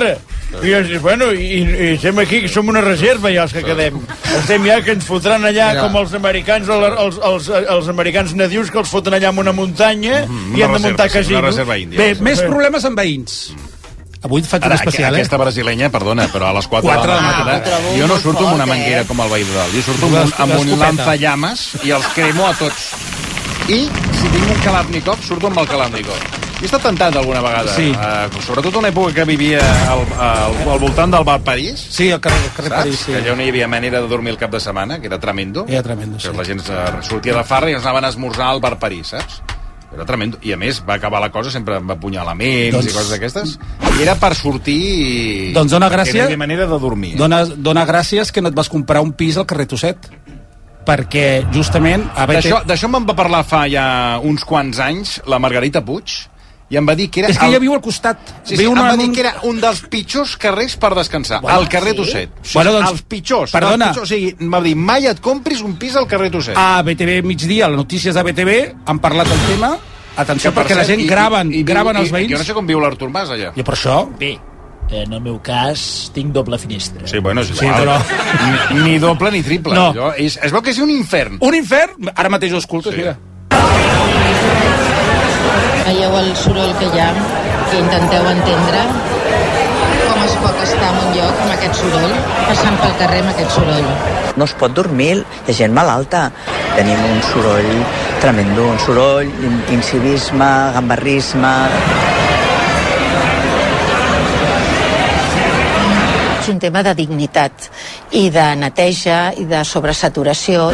I estem aquí, que som una reserva ja els que quedem. Estem ja que ens fotran allà com els americans, els americans nadius que els foten allà en una muntanya i han de muntar casinos. Bé, més problemes amb veïns. Avui faig un especial, Aquesta brasilenya, perdona, però a les 4 de la matinada jo no surto amb una manguera com el veí de dalt, jo surto amb un lanzallames i els cremo a tots. I si tinc un Kalashnikov, surto amb el Kalashnikov. I he estat tentat alguna vegada, sobretot una època que vivia al voltant del bar París. Sí, al carrer París, sí. Que allà on hi havia manera de dormir el cap de setmana, que era tremendo. Era tremendo, sí. La gent sortia de farra i ens anaven a esmorzar al bar París, saps? Era tremendo. I a més, va acabar la cosa sempre amb apunyalaments i coses d'aquestes. I era per sortir i... Doncs dona gràcies... no hi havia manera de dormir. Dona gràcies que no et vas comprar un pis al carrer Tosset. Perquè, justament... D'això me'n va parlar fa ja uns quants anys la Margarita Puig, i em va dir que era... És que ella viu al costat. Em va dir que era un dels pitjors carrers per descansar, al carrer Tosset. Els pitjors. Perdona. O sigui, em va dir, mai et compris un pis al carrer Tosset. A BTV Migdia, les notícies de BTV, han parlat del tema. Atenció, perquè la gent graven els veïns. Jo no sé com viu l'Artur Mas, allà. I per això... Bé, en el meu cas, tinc doble finestra. Sí, bueno, però... ni doble ni triple. No. Es veu que és un infern. Un infern? Ara mateix ho escoltes, mira. Veieu el soroll que hi ha, que intenteu entendre com es pot estar en un lloc amb aquest soroll, passant pel carrer amb aquest soroll. No es pot dormir, hi ha gent malalta. Tenim un soroll tremendo, un soroll, incivisme, gambarrisme... És un tema de dignitat i de neteja i de sobresaturació.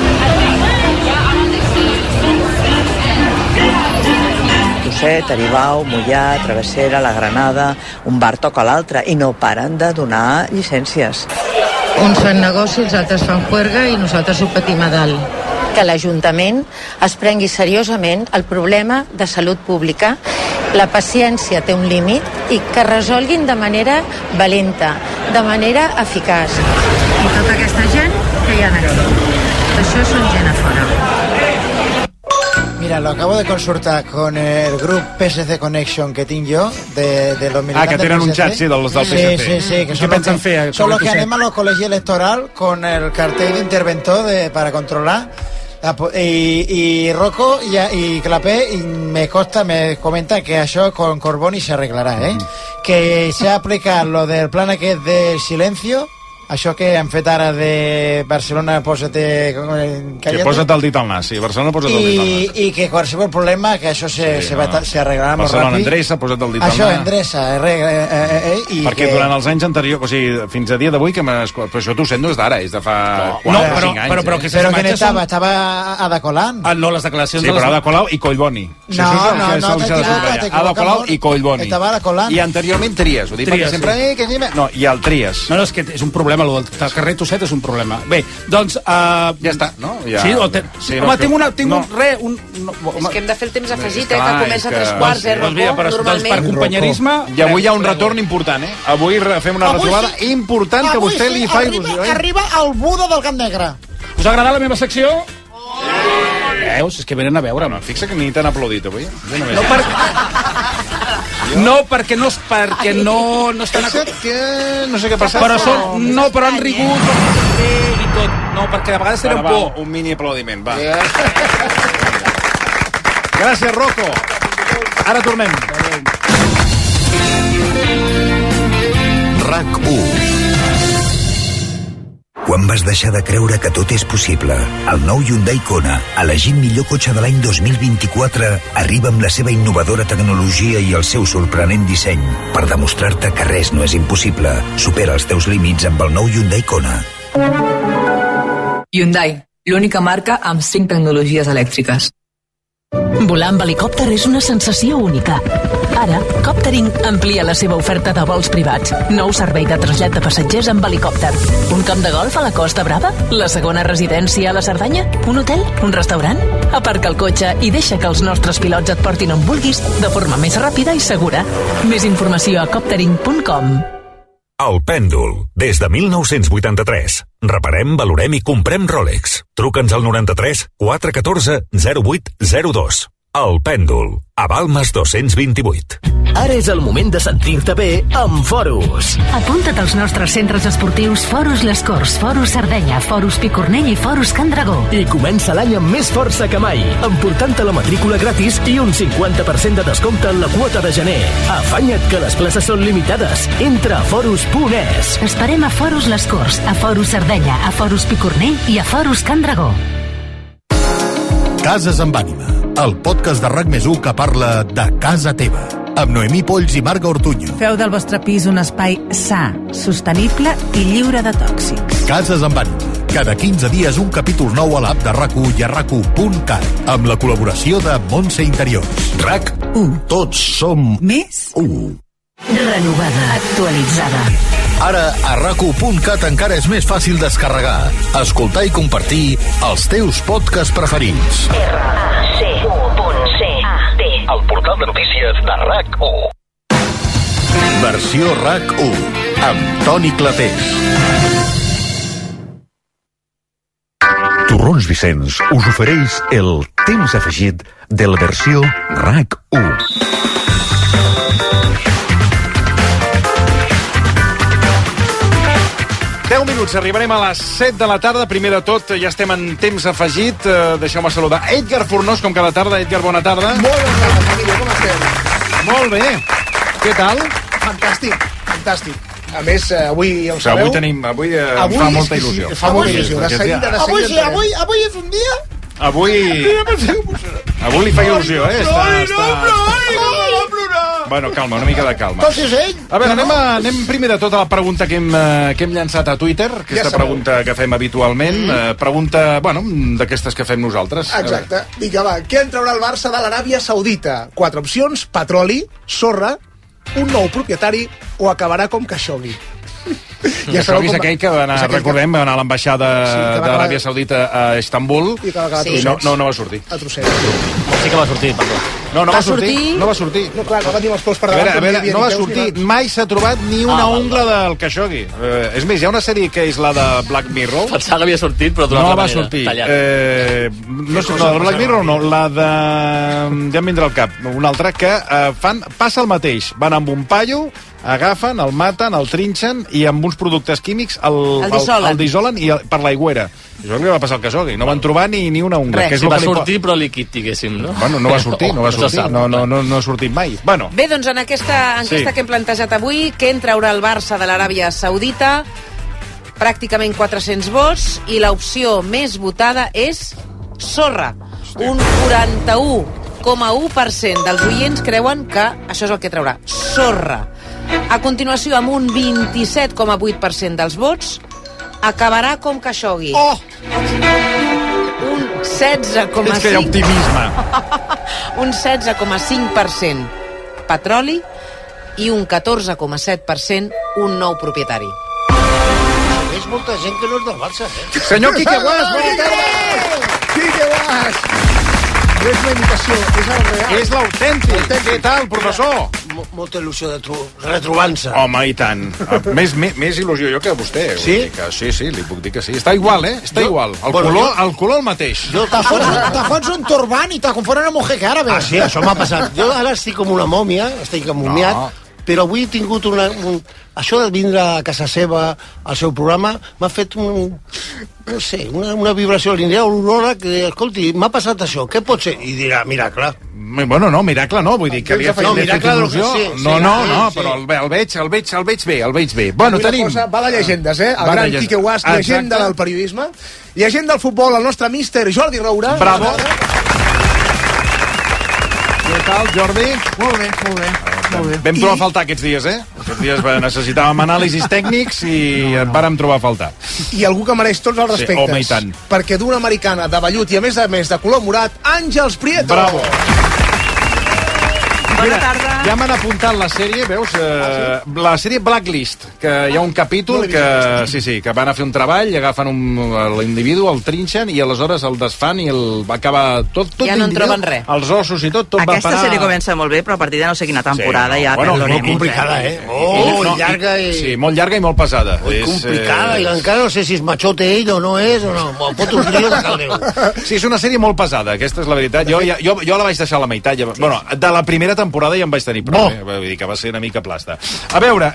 Aribau, Mollà, Travessera, La Granada, un bar toca l'altre i no paren de donar llicències. Uns fan negoci, els altres fan juerga i nosaltres ho patim a dalt. Que l'Ajuntament es prengui seriosament el problema de salut pública, la paciència té un límit i que resolguin de manera valenta, de manera eficaç. I tota aquesta gent que hi ha aquí, això són gent a fora. Mira, lo acabo de consultar con el grup PSC Connection que tinc jo, de los militantes que tenen un xat, sí, dels del PSC. Sí, que què pensen fer? Son los que anem a los colegios electoral con el cartel d'interventor para controlar. Y Rocco y Clapé me comenta que això con Corboni se arreglará, que se ha aplicado lo del plan aquest del silencio, això que han fet ara de Barcelona posa't que posa't el dit al nas, sí, Barcelona posa't el dit al nas. I que qualsevol problema que això se arreglarà molt ràpid. Barcelona endreça, posa't el dit al nas. Això endreça, perquè durant els anys anteriors, o sigui, fins a dia d'avui, però això t'ho sent no és d'ara, és de fa 4 o 5 anys. Però que estava Ada Colau. No, les declaracions... Sí, però Ada Colau i Collboni. No, Ada Colau i Collboni. Estava Ada Colau. I anteriorment Trias, ho dic perquè sempre... No, i el Trias. No, és que és un problema, el del carrer Tosset és un problema. Bé, doncs... Ja està, no? Sí, home, tinc un... És que hem de fer el temps afegit, que comença a 3:15, Rocco, normalment. Per companyerisme... I avui hi ha un retorn important, Avui fem una retrobada important que vostè li fa il·lusió. Arriba el Buda del Camp Negre. Us ha agradat la meva secció? Veus? És que venen a veure. Fixa que ni t'han aplaudit avui. No, perquè no estan... No sé què ha passat. Però han rigut i tot. No, perquè de vegades tenen por. Un mini aplaudiment, va. Gràcies, Rocco. Ara tornem. RAC1. Quan vas deixar de creure que tot és possible? El nou Hyundai Kona, elegit millor cotxe de l'any 2024, arriba amb la seva innovadora tecnologia i el seu sorprenent disseny per demostrar-te que res no és impossible. Supera els teus límits amb el nou Hyundai Kona. Hyundai, l'única marca amb 5 tecnologies elèctriques. Volar amb helicòpter és una sensació única. Ara, Coptering amplia la seva oferta de vols privats. Nou servei de trasllat de passatgers amb helicòpter. Un camp de golf a la Costa Brava? La segona residència a la Cerdanya? Un hotel? Un restaurant? Aparca el cotxe i deixa que els nostres pilots et portin on vulguis de forma més ràpida i segura. Més informació a coptering.com. El Pèndol, des de 1983. Reparem, valorem i comprem Rolex. Truca'ns al 93 414 0802. El Pèndol, a Balmes 228. Ara és el moment de sentir-te bé amb Forus. Apunta't als nostres centres esportius Forus Les Corts, Forus Sardenya, Forus Picornell i Forus Can Dragó. I comença l'any amb més força que mai, emportant-te la matrícula gratis i un 50% de descompte en la quota de gener. Afanya't que les places són limitades. Entra a forus.es. Esperem a Forus Les Corts, a Forus Sardenya, a Forus Picornell i a Forus Can Dragó. Cases amb ànima, el podcast de RAC+1 que parla de casa teva, amb Noemí Polls i Marga Ortuño. Feu del vostre pis un espai sa, sostenible i lliure de tòxics. Cases amb ànima, cada 15 dies un capítol nou a l'app de RAC1 i a RAC1.cat, amb la col·laboració de Montse Interiors. RAC1, tots som més 1. Renovada, actualitzada. Ara, a RAC1.cat encara és més fàcil descarregar, escoltar i compartir els teus podcasts preferits. RAC1.cat, el portal de notícies de RAC1. Versió RAC1, amb Toni Clapés. Torrons Vicenç us ofereix el temps afegit de la versió RAC1. 10 minuts, arribarem a les 7 de la tarda. Primer de tot, ja estem en temps afegit. Deixeu-me saludar Edgar Fornós, com cada tarda. Edgar, bona tarda. Molt bona tarda, família, com estem? Molt bé. Què tal? Fantàstic, fantàstic. A més, avui, ja ho sabeu... Avui fa molta il·lusió. Fa molta il·lusió. Avui és un dia... Avui li fa il·lusió, eh? Bueno, calma, una mica de calma. A veure, anem primer de tot a la pregunta que hem llançat a Twitter, aquesta pregunta que fem habitualment, pregunta, bueno, d'aquestes que fem nosaltres. Exacte. Vinga, va, què en traurà el Barça de l'Aràbia Saudita? 4 opcions: petroli, sorra, un nou propietari o acabarà com Khashoggi. Ja Khashoggi és aquell que va anar, recordem, va anar a l'ambaixada d'Aràbia Saudita a Istanbul i no va sortir. A trosset. Sí que va sortir, perdó. No va sortir. No, clar, no va tenir els peus per davant. A veure, no va sortir. Mai s'ha trobat ni una ungla del Khashoggi. És més, hi ha una sèrie que és la de Black Mirror. Pensava que havia sortit, però no va sortir. No sé, la de Black Mirror no, la de... Ja em vindrà al cap. Una altra que passa el mateix. Van amb un paio, agafen, el maten, el trinxen i amb uns productes químics el dissolen i per l'aigüera. Això és el que va passar al Khashoggi. No van trobar ni una ungla. Sí, va sortir, però líquid, diguéssim, no? Bueno, no va sortir. No ha sortit mai. Bueno. Bé, doncs en aquesta enquesta que hem plantejat avui, què en traurà el Barça de l'Aràbia Saudita? Pràcticament 400 vots i l'opció més votada és sorra. Un 41,1% dels oients creuen que això és el que traurà. Sorra. A continuació, amb un 27,8% dels vots, acabarà com Khashoggi. Oh! Un 16,5%. És que hi ha optimisme. Un 16,5% petroli i un 14,7% un nou propietari. És molta gent que no és del Barça, eh? Senyor Quique Guas, bona tarda! Quique Guas! No és una imitació, és el real. És l'autèntic. Què tal, professor? Molta il·lusió de retrobar-se. Home, i tant. Més il·lusió jo que vostè. Sí? Sí, li puc dir que sí. Està igual, eh? Està igual. El color el mateix. Te fots un turban i te confonen amb un jeque àrabe. Ah, sí, això m'ha passat. Jo ara estic com una mòmia, estic amomiat, però avui he tingut això de vindre a casa seva al seu programa m'ha fet una vibració a l'Indria Aurora que, escolti, m'ha passat això, què pot ser? I dirà, miracle. Bueno, no, miracle no, vull dir que li ha fet il·lusió. No, però el veig bé. Bueno, tenim... Va de llegendes, eh? El gran Quique Guas, llegenda del periodisme. Llegenda del futbol, el nostre míster Jordi Roura. Bravo. Què tal, Jordi? Molt bé. Vam trobar a faltar aquests dies, eh? Aquests dies necessitàvem anàlisis tècnics i et vàrem trobar a faltar. I algú que mereix tots els respectes. Sí, home, i tant. Perquè d'una americana de vellut i a més de color morat, Àngels Prieto. Bravo. Bona tarda. Ja m'han apuntat la sèrie, veus? La sèrie Blacklist, que hi ha un capítol que van a fer un treball, agafen l'individu, el trinxen i aleshores el desfan i va acabar tot ja no en troben res. Els ossos i tot va parar... Aquesta sèrie comença molt bé, però a partir de no sé quina temporada ja perdonem. Molt complicada, molt llarga i... Sí, molt llarga i molt pesada. Molt complicada i encara no sé si és machote ell o no és o no. Pot un lío de caldeu. Sí, és una sèrie molt pesada, aquesta és la veritat. Jo la vaig deixar a la meitat. Bueno, de la primera temporada ja em vaig tenir prou. Vull dir que va ser una mica plasta. A veure...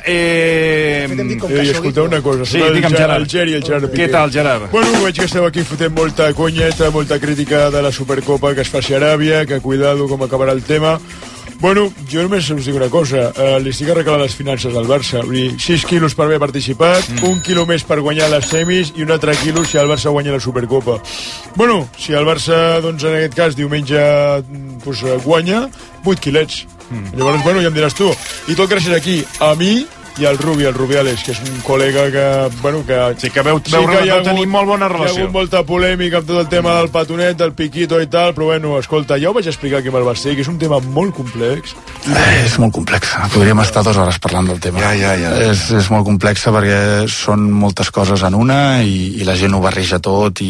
Escolteu una cosa. Sí, digue'm, Gerard. El Geri i el Gerard Piqué. Què tal, Gerard? Bueno, veig que esteu aquí fotent molta conyeta, molta crítica de la Supercopa que es faci a Aràbia, que cuidado com acabarà el tema. Bueno, jo només us dic una cosa, li estic arreglant les finances del Barça, vull dir, 6 quilos per haver participat, 1 quilo més per guanyar les semis i un altre quilo si el Barça guanya la Supercopa. Bueno, si el Barça, doncs en aquest cas, diumenge doncs, guanya, 8 quilets. Llavors, bueno, ja em diràs tu. I tot gràcies aquí, a mi i al Rubi, el Rubiales, que és un col·lega que, bueno, que... Sí, que veu tenir molt bona relació. Hi ha hagut molta polèmica amb tot el tema del petonet, del piquito i tal, però bueno, escolta, ja ho vaig explicar aquí amb el Basté, que és un tema molt complex. És molt complex. Podríem estar 2 hores parlant del tema. Ja. És molt complex perquè són moltes coses en una i la gent ho barreja tot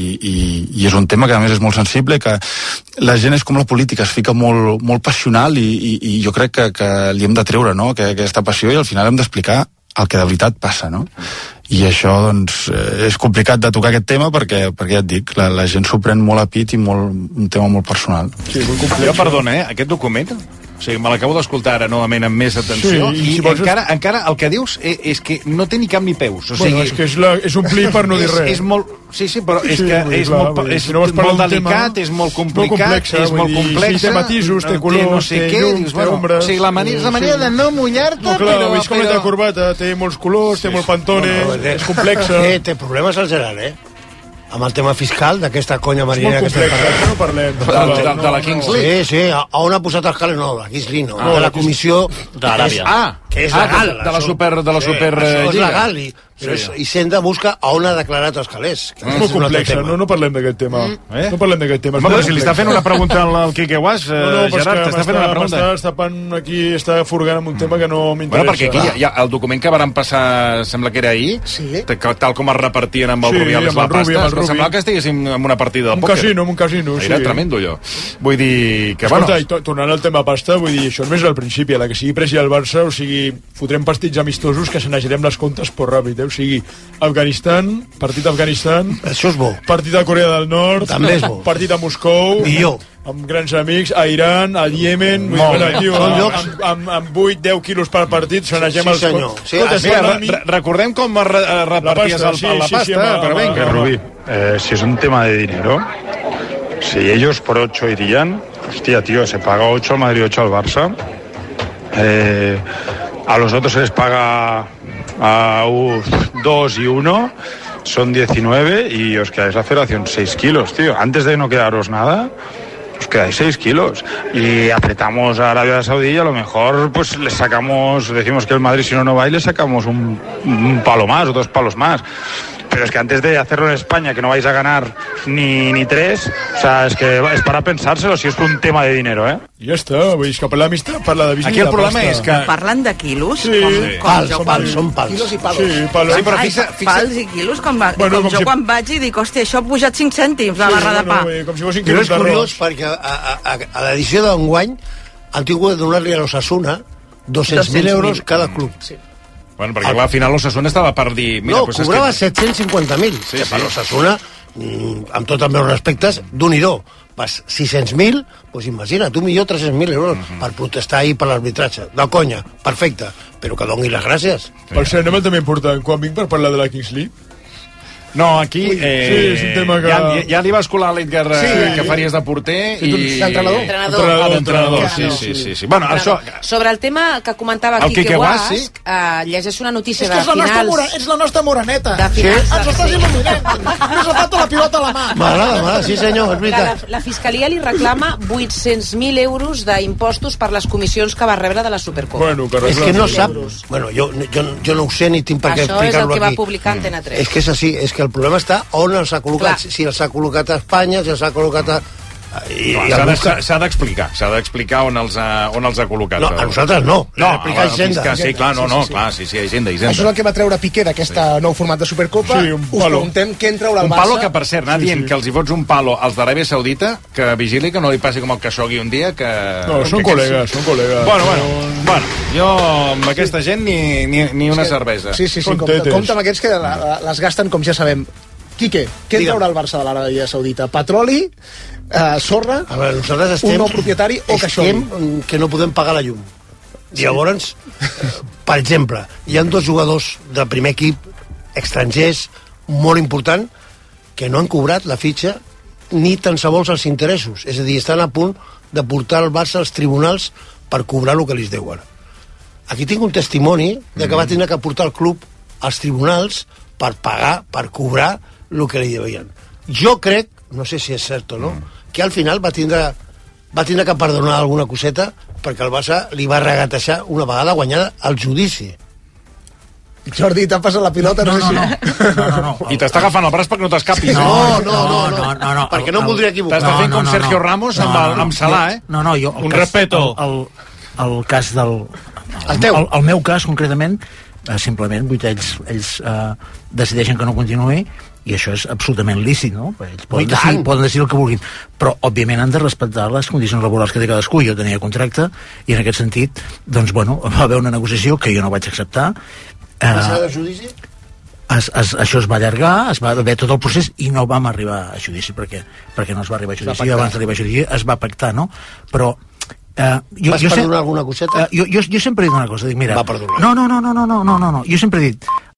i és un tema que a més és molt sensible, que la gent és com la política, es fica molt, molt passional i jo crec que li hem de treure, no?, aquesta passió i al final hem d'explicar el que de veritat passa, no? I això, doncs, és complicat de tocar aquest tema perquè ja et dic, la gent s'ho pren molt a pit i un tema molt personal. Sí, molt complex. Jo, perdona, aquest document, o sigui, me l'acabo d'escoltar ara novament amb més atenció, i si encara el que dius és que no té ni cap ni peus. O sigui, bueno, és que és omplir per no dir res. És molt... Sí, però és que és molt delicat, és molt complicat, és molt complex. Té matisos, té colors, té llums, té ombres... O sigui, la manera de no mullar-te, però... És com la corbata, té molts colors, té molt pantone, és complexa. Té problemes al Gerard, amb el tema fiscal d'aquesta conya marinera que estem parlant. No parlem de la Kings League. Sí, a on ha posat els calés? No, la Kings League no, de la comissió d'Aràbia. Que és legal. De la Super Això és legal i Hisenda busca on ha declarat els calés. És molt complex, no parlem d'aquest tema. No parlem d'aquest tema. Home, però si li està fent una pregunta al Quique Guas, Gerard, t'està fent una pregunta. M'està tapant aquí, està furgant amb un tema que no m'interessa. Bueno, perquè aquí hi ha el document que van passar, sembla que era ahir, tal com es repartien amb el Rubiales la pasta, semblava que estiguéssim en una partida de pòquer. Un casino, sí. Era tremendo, allò. Vull dir que, escolta, i tornant al tema pasta, vull dir, això només és al principi, a la que sigui presi el Barça, o sigui, fotrem partits amistosos que sanejirem les comptes por ràpid, o sigui, Afganistan, partit a Afganistan, això és bo. Partit a Corea del Nord, també és bo. Partit a Moscou, millor, amb grans amics, a Iran, al Iemen, amb 8-10 quilos per partit, sanegem els... Sí, senyor. Recordem com reparties la pasta, però venga. Rubí, si es un tema de dinero, si ellos por 8 irían, hostia, tío, se paga 8 al Madrid, 8 al Barça, a los otros se les paga a 2 y 1, son 19 y os quedáis la federación 6 kilos, tío. Antes de no quedaros nada, os quedáis 6 kilos. Y apretamos a Arabia Saudí y a lo mejor pues le sacamos, decimos que el Madrid si no va y le sacamos un palo más o 2 palos más. Pero es que antes de hacerlo en España, que no vais a ganar ni 3, o sea, es que es para pensárselo si es un tema de dinero, ¿eh? Ja està, vull dir que parla d'amistat, parla de business. Aquí el problema és que... Parlen de quilos? Sí. Són pals. Quilos i palos. Sí, palos. Sí, però pals i quilos, com jo quan vaig i dic, hòstia, això ha pujat 5 cèntims, la barra de pa. Com si fossin quilos d'arròs. Però és curiós, perquè a l'edició d'enguany han tingut de donar-li a l'Osasuna 200.000 euros cada club. Sí. Bueno, perquè al final l'Osasuna estava per dir... Mira, no, cobrava 750.000. Sí, per l'Osasuna, amb tots els meus respectes, d'un i do. Vas 600.000, doncs imagina't, 1.300.000 euros per protestar ahir per l'arbitratge. De conya, perfecte, però que doni les gràcies. Per ser, anem al tema important. Quan vinc per parlar de la Kings League? No, aquí sí, és un tema que... ja li vas colar l'Edgar que faries de porter i... D'entrenador. Sí. Bueno, això... Sobre el tema que comentava Quique Guas, llegeix una notícia de finals... És la nostra moreneta. Ens estàs il·luminant. Ens ha la pilota a la mà. M'agrada, sí senyor, és veritat. La Fiscalia li reclama 800.000 euros d'impostos per les comissions que va rebre de la Supercopa. Bueno, és que no sap... Bueno, jo no ho sé ni tinc per què explicar-lo aquí. Això és el que va publicar Antena 3. És que és així, és que el problema està on els ha col·locat. Si els ha col·locat a Espanya, si els ha col·locat a... S'ha d'explicar on els ha col·locat. No, a nosaltres no. Sí, clar, sí, Hisenda. Això és el que va treure Piqué d'aquest nou format de Supercopa. Us preguntem què en traurà el Barça. Un palo que, per cert, anar dient que els hi fots un palo als d'Aràbia Saudita, que vigili que no li passi com el Khashoggi un dia, que... No, són col·legues. Bueno, jo amb aquesta gent ni una cervesa. Sí, compte amb aquests que les gasten, com ja sabem. Quique, què en traurà el Barça de l'Aràbia Saudita? Petroli, sorra, nosaltres un nou propietari o Khashoggi? Que no podem pagar la llum. Llavors, per exemple, hi ha 2 jugadors del primer equip estrangers molt important que no han cobrat la fitxa ni tan sols els interessos. És a dir, estan a punt de portar el Barça als tribunals per cobrar el que li deuen. Aquí tinc un testimoni de que va tenir que portar el club als tribunals per pagar, per cobrar el que li deien. Jo crec, no sé si és cert o no, que al final va tindre que perdonar alguna coseta perquè el Barça li va regatejar una vegada guanyada al judici. Jordi, t'ha passat la pilota? No. I t'està agafant el braç perquè no t'escapis. No. Perquè no em voldria equivocar. T'està fent com Sergio Ramos amb Salah, eh? No, jo... Un respeto. El cas del... El teu? El meu cas, concretament, simplement, ells decideixen que no continuï i això és absolutament lícit, no? Ells poden decidir el que vulguin, però òbviament han de respectar les condicions laborals que té cadascú. Jo tenia contracte i en aquest sentit doncs, va haver una negociació que jo no vaig acceptar. Va ser de judici? Això es va allargar, es va haver tot el procés i no vam arribar a judici perquè no es va arribar a judici, abans d'arribar a judici es va pactar, no? Però vas perdonar alguna coseta? Jo sempre he dit una cosa, dic, mira... Va perdonar. No, jo sempre he dit